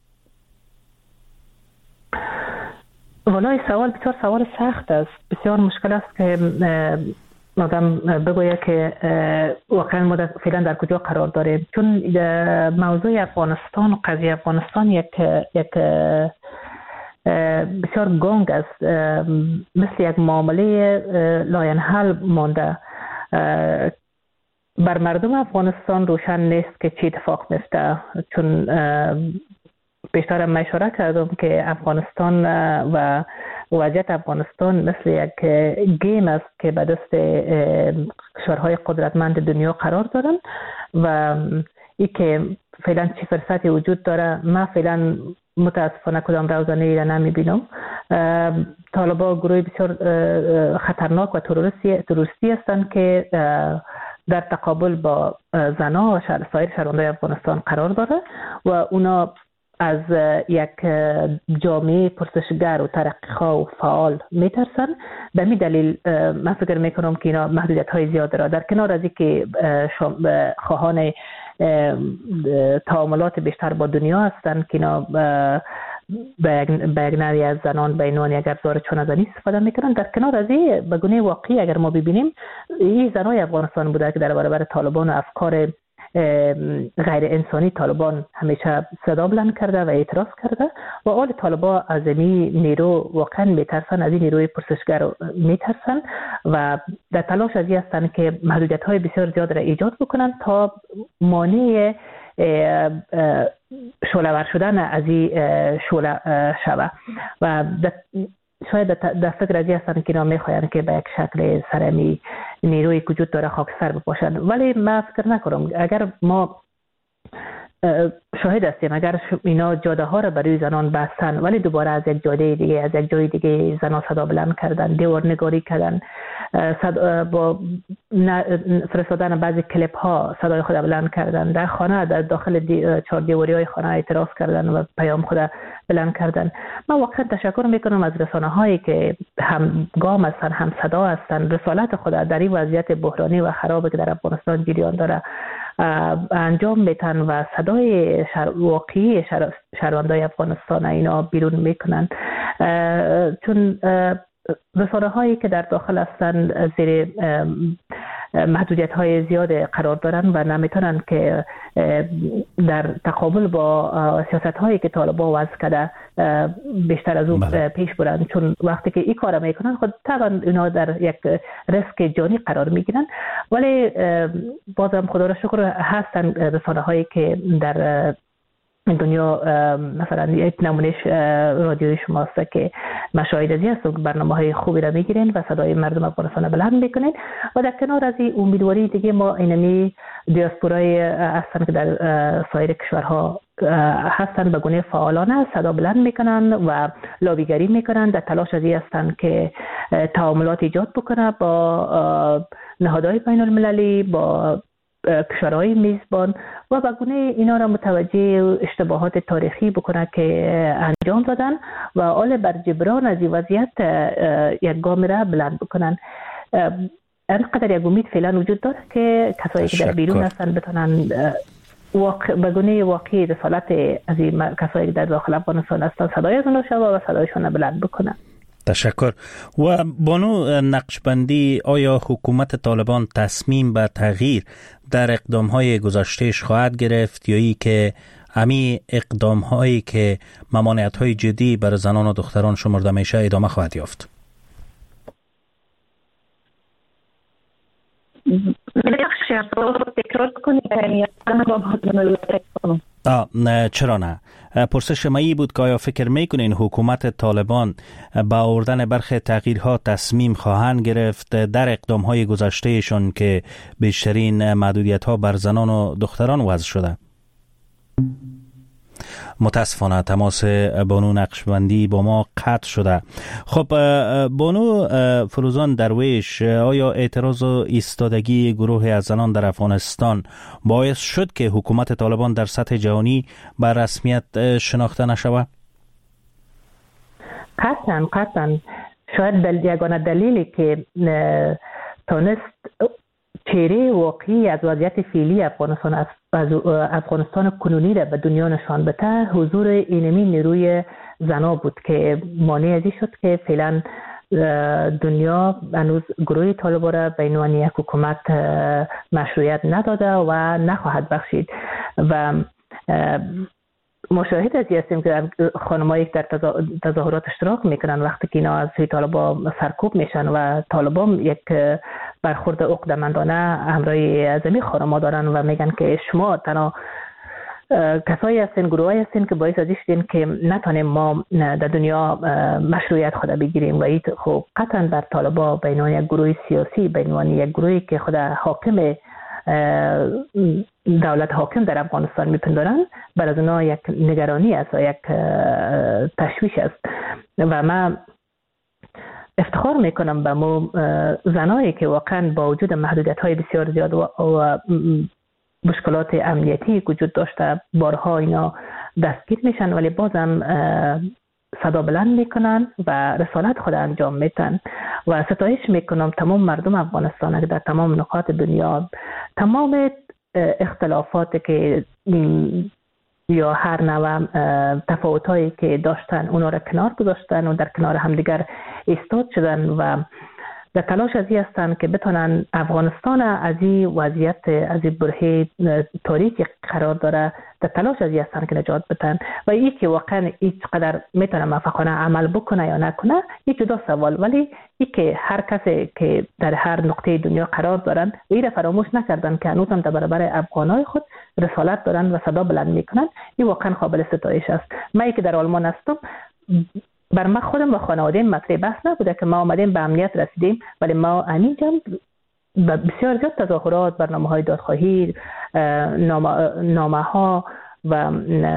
والله سوال بسیار سوال سخت است، بسیار مشکل است که آدم بگوید که واقعا ما فعلا در کجا قرار داریم، چون موضوع افغانستان و قضیه افغانستان یک یک بسیار گنگ است، مثل یک معامله لاینحل مانده. بر مردم افغانستان روشن نیست که چی اتفاق میفته، چون بیشتر من اشاره کردم که افغانستان و وضعیت افغانستان مثل یک گیم است که به دست کشورهای قدرتمند دنیا قرار دارن و ای که فعلا چی فرصتی وجود داره، من فعلا متاسفانه کدام روزانه ای را نمیبینم. طالبان گروه بسیار خطرناک و تروریستی تروریستی هستند که در تقابل با زنان و سایر شهروندان افغانستان قرار داره و اونا از یک جامعه پرسشگر و ترقیخواه و فعال میترسن. به همین دلیل من فکر میکنم که اینا محدودیت های زیاد را در کنار از اینکه خواهان تعاملات بیشتر با دنیا هستند که اینا به یک نوعی از زنان به عنوان یک ابزار چانه‌زنی استفاده میکنن. در کنار از این به گونه واقعی اگر ما ببینیم، این زنای افغانستان بوده که در برابر طالبان و افکار غیر انسانی طالبان همیشه صدا بلند کرده و اعتراض کرده و آل طالبان از این نیرو واقعا میترسن، از این نیروی پرسشگر میترسن و در تلاش از این هستن که محدودیت های بسیار زیاد را ایجاد بکنن تا مانع شعله‌ور شدن از این شعله شوه و شاید در فکر از این هستن که اینا میخواین که به یک شکل سرمی نیروی وجود داره خاکستر بپاشن. ولی من فکر نکنم اگر ما شاهد هستیم اگر اینا جاده ها را برای زنان بستن ولی دوباره از یک جاده دیگه از یک جای دیگه زنان صدا بلند کردن، دیوار نگاری کردن، با فرستادن بعضی کلیپ ها صدای خود بلند کردن، در خانه در داخل دی چهار دیواری های خانه اعتراض کردن و پیام خود بلند کردن. من واقعا تشکر میکنم از رسانه هایی که هم گام هستن هم صدا هستن، رسالت خود در این وضعیت بحرانی و خرابی که در افغانستان جریان داره انجام میتن و صدای شر... واقعی شر... شهروندای افغانستان اینا بیرون میکنن، چون رسانه هایی که در داخل هستن زیر محدودیت های زیاد قرار دارن و نمیتونن که در تقابل با سیاست هایی که طالبان وضع کرده بیشتر از اون بله. پیش برن، چون وقتی که این کار میکنن خود طبعا اینا در یک ریسک جانی قرار میگیرن. ولی بازم خدا را شکر هستن رسانه هایی که در دنیا، مثلا یک نمونهش رادیوی شماست که مشاهد ازی هست و برنامه های خوبی را میگیرین و صدای مردم افغانستان بلند میکنین و در کنار از این امیدواری دیگه ما اینمی دیاسپورای هستن که در سایر کشورها هستن به گونه فعالانه صدا بلند میکنن و لابیگری میکنن، در تلاش ازی هستن که تعاملات ایجاد بکنه با نهادهای بین المللی، با کشورهای میزبان و به گونه اینا را متوجه اشتباهات تاریخی بکنه که انجام دادن و آل بر جبران از این وضعیت یک گام را بلند بکنن. اینقدر یک امید فعلا وجود داره که کسایی که در بیرون هستن بتونن واقع به گونه واقعی رسالت از این کسایی که در داخل افغانستان هستن صدای از اونها شوه و صدایشون بلند بکنن. تشکر. و بانو نقشبندی، آیا حکومت طالبان تصمیم به تغییر در اقدامهای گذشتهش خواهد گرفت یا ای که امی اقدامهایی که ممانعت‌های جدی بر زنان و دختران شمرده میشه ادامه خواهد یافت؟ آه نه چرا نه. پرسش ما ای بود که آیا فکر میکنین حکومت طالبان با آوردن برخی تغییرها تصمیم خواهند گرفت در اقدامهای گذشتهشون که بیشترین محدودیت‌ها بر زنان و دختران وضع شده؟ متاسفانه تماس بانو نقشبندی با ما قطع شده. خب بانو فروزان درویش، آیا اعتراض و ایستادگی گروه از زنان در افغانستان باعث شد که حکومت طالبان در سطح جهانی بر رسمیت شناخته نشود؟ قطعا قطعا شاید دل یگانه دلیلی که تونست چهره واقعی از وضعیت فعلی افغانستان از افغانستان کنونی را به دنیا نشان بده حضور اینمی نیروی زنا بود که مانع ازی شد که فعلا دنیا هنوز گروه طالبان را به عنوان یک حکومت مشروعیت نداده و نخواهد بخشید. و مشاهد ازی هستیم که خانمایی در تظاهرات اشتراک میکنن وقتی که اینا از طالبان سرکوب میشن و طالبان یک برخورد عقده‌مندانه همراه از این خانم‌ها دارن و میگن که شما تنها کسایی هستن، گروهایی هستن که باعث ازش شدن که نتونیم ما در دنیا مشروعیت خود بگیریم و این خب قطعا بر طالبا به عنوان یک گروه سیاسی، به عنوان یک گروهی که خود حاکم دولت حاکم در افغانستان میپندارن، بر از اونا یک نگرانی است و یک تشویش است. و من افتخار میکنم به مو زنایی که واقعا با وجود محدودیت های بسیار زیاد و, و مشکلات امنیتی وجود داشته بارها اینا دستگیر میشن، ولی بازم صدا بلند میکنن و رسالت خود انجام میتن. و ستایش میکنم تمام مردم افغانستان که در تمام نقاط دنیا تمام اختلافاتی که یا هر نوع تفاوتایی که داشتن اونا را کنار گذاشتن و در کنار همدیگر ایستاد شدن و در تلاش ازی هستن که بتونن افغانستان از این وضعیت، از این برهه تاریکی قرار داره، در تلاش ازی هستن که نجات بدن. و این که واقعا هیچ قدر میتونه موفقانه عمل بکنه یا نکنه یک جدا سوال، ولی این که هر کسی که در هر نقطه دنیا قرار دارن این را فراموش نکردن که هنوز هم در برابر افغانای خود رسالت دارن و صدا بلند میکنن، این واقعا قابل ستایش است. من که در آلمان هستم، بر ما خودم و خانواده‌ام مطرح بحث نبوده که ما آمدیم به امنیت رسیدیم، ولی ما همینجا بسیار زیاد تظاهرات، برنامه‌های دادخواهی، نامه ها و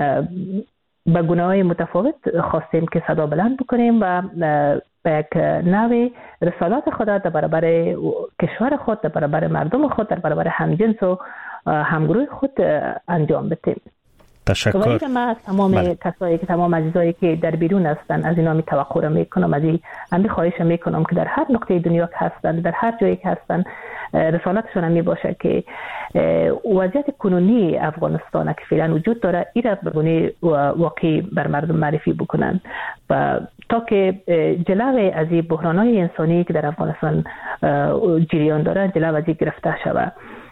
به گونه‌های متفاوت خواستیم که صدا بلند بکنیم و به یک نوع رسالات خود در برابر کشور خود، در برابر مردم خود، در برابر همجنس و همگروه خود انجام بدیم. تشکر. ولی من تمام بله. کسایی که تمام عزیزایی که در بیرون هستن از اینا می توقع را میکنم، از این همین خواهش میکنم که در هر نقطه دنیا که هستن، در هر جایی که هستن، رسالتشون هم می باشه که وضعیت کنونی افغانستان که فعلا وجود داره این را به گونه واقعی بر مردم معرفی بکنن و تا که جلوی از این بحران‌های انسانی که در افغانستان جریان داره جلو از این گرفته شود.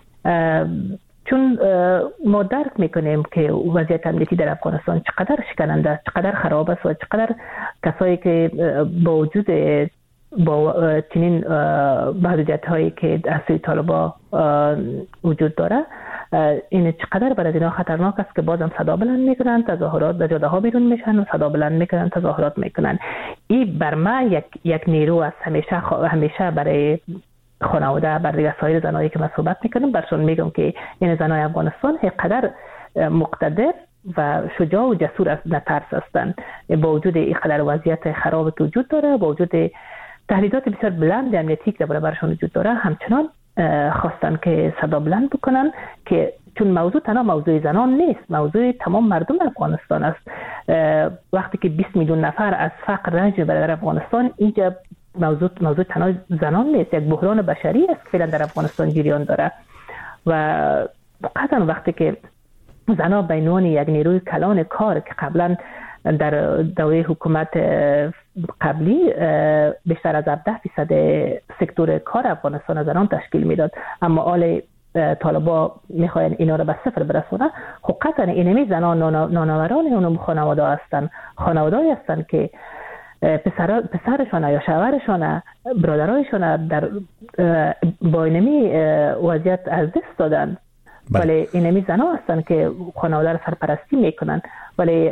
چون ما درک میکنیم که وضعیت امنیتی در افغانستان چقدر شکننده است، چقدر خراب است و چقدر کسایی که با وجود با چنین محدودیت هایی که از سوی طالبا وجود داره این چقدر برای اینا خطرناک است که بازم صدا بلند میکنن، تظاهرات در جاده ها بیرون میشن و صدا بلند میکنن، تظاهرات میکنن. این بر ما یک یک نیرو است همیشه همیشه برای خانواده، برای سایر زنایی که من صحبت میکنم برشون میگم که این زنای افغانستان اینقدر مقتدر و شجاع و جسور است، نترس هستند با وجود اینقدر وضعیت خراب که وجود داره، با وجود تهدیدات بسیار بلند امنیتی که برابرشون وجود داره، همچنان خواستن که صدا بلند بکنن که چون موضوع تنها موضوع زنان نیست، موضوع تمام مردم افغانستان است. وقتی که بیست میلیون نفر از فقر رنج میبره در افغانستان، اینجا موضوع موضوع تنها زنان نیست، یک بحران بشری است که فعلا در افغانستان جریان داره و قطعا وقتی که زنها به عنوان یک نیروی کلان کار که قبلا در دوره حکومت قبلی بیشتر از هفده درصد سکتور کار افغانستان زنان تشکیل میداد، اما آل طالبا میخواین اینا رو به صفر برسونه، خب قطعا اینمی زنان نانآوران اونم خانواده هستن، خانواده‌ای هستن که پسر پسرشون یا شوهرشون برادرایشون در با اینمی وضعیت از دست دادن، ولی اینمی زنها هستن که خانواده رو سرپرستی میکنن، ولی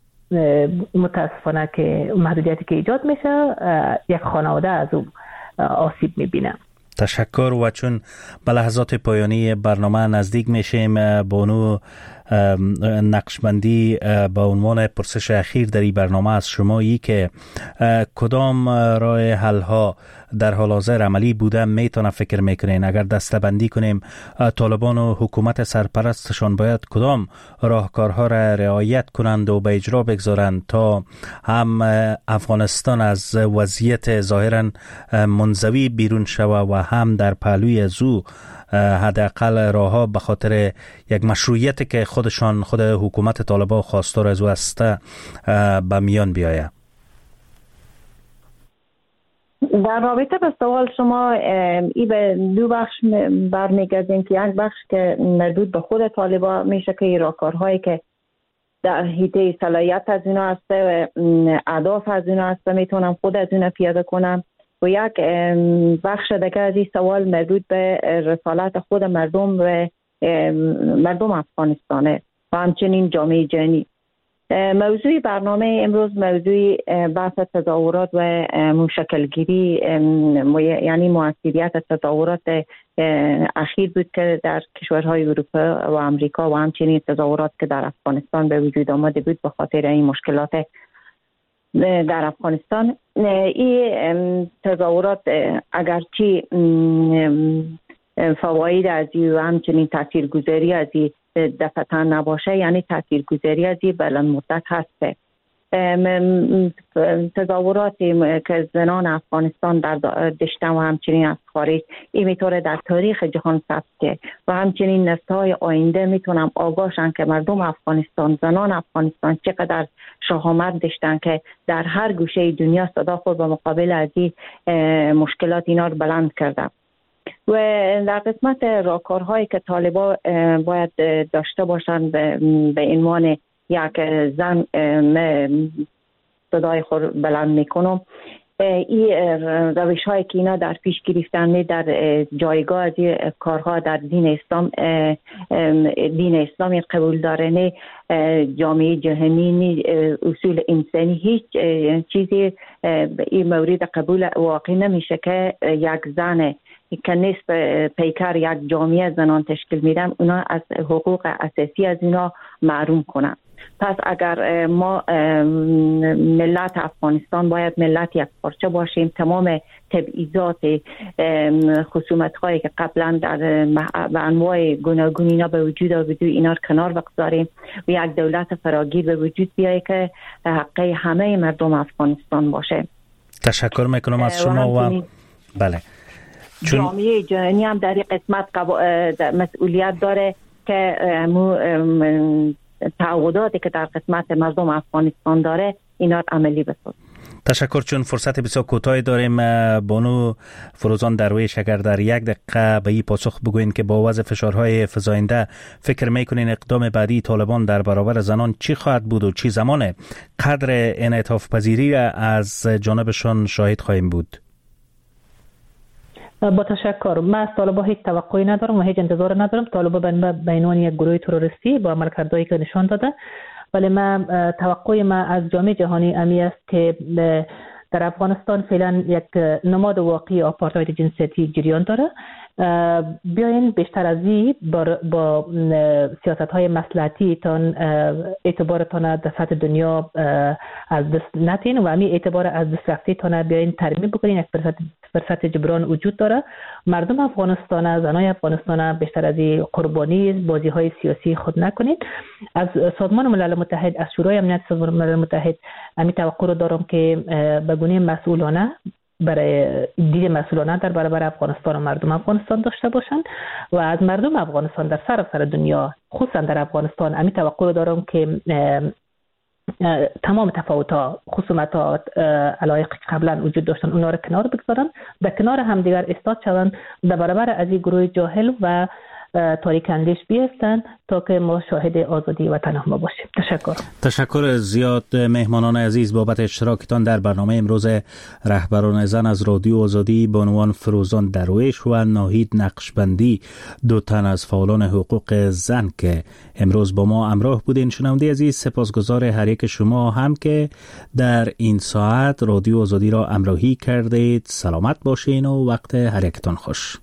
متاسفانه که محدودیتی که ایجاد میشه یک خانواده از اون آسیب میبینه. تشکر. و چون به لحظات پایانی برنامه نزدیک میشیم، بانو نقشبندی با عنوان پرسش اخیر در این برنامه از شما ای که کدام راه حل ها در حال حاضر عملی بوده میتونه فکر میکنین اگر دسته‌بندی کنیم طالبان و حکومت سرپرستشان باید کدام راهکارها را رعایت کنند و به اجرا بگذارند تا هم افغانستان از وضعیت ظاهرا منزوی بیرون شود و هم در پهلوی زو حداقل راهها به خاطر یک مشروعیتی که خودشان خود حکومت طالبان خواستار از او است به میان بیاید؟ در رابطه به سوال شما ای به دو بخش برمیگردیم که یک بخش که مربوط به خود طالبان میشه که راهکارهایی که در حیطه صلاحیت از اینا هسته و اهداف از اینا هسته میتونم خود از اینا پیاده کنم، و یک بخش دیگه از این سوال مربوط به رسالت خود مردم و مردم افغانستانه. و همچنین جامعه جهانی. موضوع برنامه امروز موضوع بحث تظاهرات و مشکلگیری، یعنی مؤثریت تظاهرات اخیر بود که در کشورهای اروپا و امریکا و همچنین تظاهرات که در افغانستان به وجود آمده بود به خاطر این مشکلات در افغانستان. این تظاهرات اگرچه فواید از این و همچنین تاثیرگذاری از این دفعتا نباشه، یعنی تاثیرگذاری از این بلند مدت هسته. تظاهراتی که زنان افغانستان در دشتن و همچنین از خارج این میتونه در تاریخ جهان ثبت و همچنین نسل‌های آینده میتونم آگاهشن که مردم افغانستان، زنان افغانستان چقدر شهامت داشتن که در هر گوشه دنیا صدا خود به مقابل از این مشکلات اینا رو بلند کردن. و در قسمت راهکارهایی که طالبان باید داشته باشن به عنوان یک زن صدای خود بلند میکنم، این روش هایی که اینا در پیش گرفتن در جایگاه از کارها در دین اسلام دین اسلامی قبول دارن، جامعه جهانی، اصول انسانی، هیچ چیزی این مورد قبول واقع نمیشه که یک زن که نصف پیکر یک جامعه زنان تشکیل میدن اونا از حقوق اساسی از اینا محروم کنن. پس اگر ما ملت افغانستان باید ملت یک پارچه باشیم، تمام تبعیضات خصومت هایی که قبلا در به انواع گوناگون اینا به وجود آمده اینا رو کنار بگذاریم و یک دولت فراگیر به وجود بیایه که حقه همه مردم افغانستان باشه. تشکر میکنم از شما و بله. جامعه جهانی هم در این قسمت مسئولیت داره که تعهداتی که در قسمت مردم افغانستان داره اینا عملی بسازه. تشکر. چون فرصت بسیار کوتاهی داریم، بانو فروزان درویش اگر در یک دقیقه به این پاسخ بگوین که با وضع فشارهای فزاینده فکر میکنین اقدام بعدی طالبان در برابر زنان چی خواهد بود و چی زمانه قدر انعطاف پذیری از جانبشان شاهد خواهیم بود؟ با تشکر. من از طالبان هیچ توقعی ندارم و هیچ انتظار ندارم. طالبان به عنوان یک گروه تروریستی با عملکردهایی که نشان داده، ولی من توقع من از جامعه جهانی امی است که در افغانستان فعلا یک نماد واقعی آپارتاید جنسیتی جریان داره. بیاین بیشتر از این با, با سیاست های مصلحتی تان اعتبارتان در سطح دنیا از دست نتین و امی اعتبار از دست رفته تان بیاین ترمیم بکنین. یک فرصت, فرصت جبران وجود داره. مردم افغانستان، زنای افغانستان بیشتر از این قربانی بازی های سیاسی خود نکنید. از سازمان ملل متحد، از شورای امنیت سازمان ملل متحد امی توقع رو دارم که به گونه مسئولانه برای دید مسئولانه در برابر افغانستان و مردم افغانستان داشته باشند و از مردم افغانستان در سراسر دنیا خصوصا در افغانستان امی توقع دارم که تمام تفاوت‌ها، خصومت‌ها، علایق که قبلا وجود داشتن اونا رو کنار بگذارن، به کنار همدیگر ایستاد شوند، در برابر از این گروه جاهل و تاریک اندیش بیستن تا که ما شاهد آزادی وطن ما باشیم. تشکر. تشکر زیاد مهمانان عزیز بابت اشتراکتان در برنامه امروز رهبران زن از رادیو آزادی، بانوان فروزان درویش و ناهید نقشبندی، دو تن از فعالان حقوق زن که امروز با ما همراه بودین. شنونده عزیز، سپاسگزار هر یک شما هم که در این ساعت رادیو آزادی را همراهی کردید. سلامت باشین و وقت هر یکتان خوش.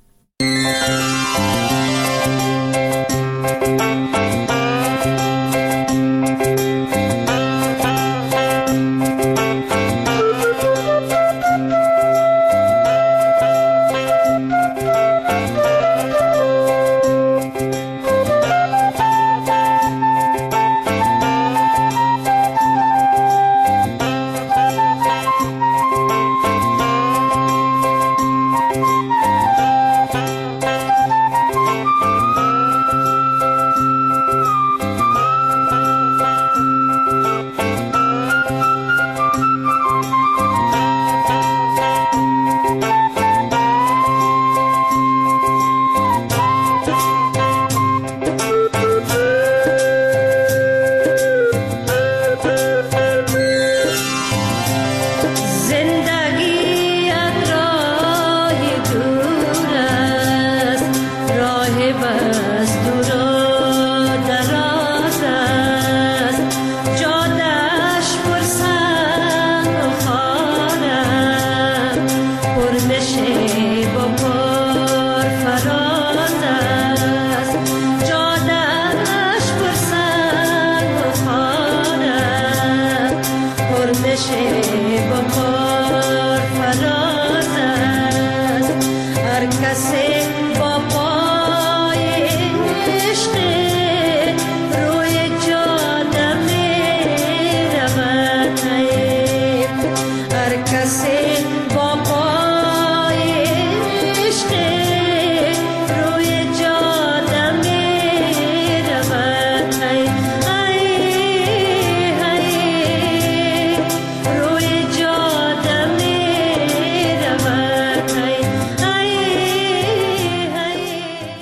بس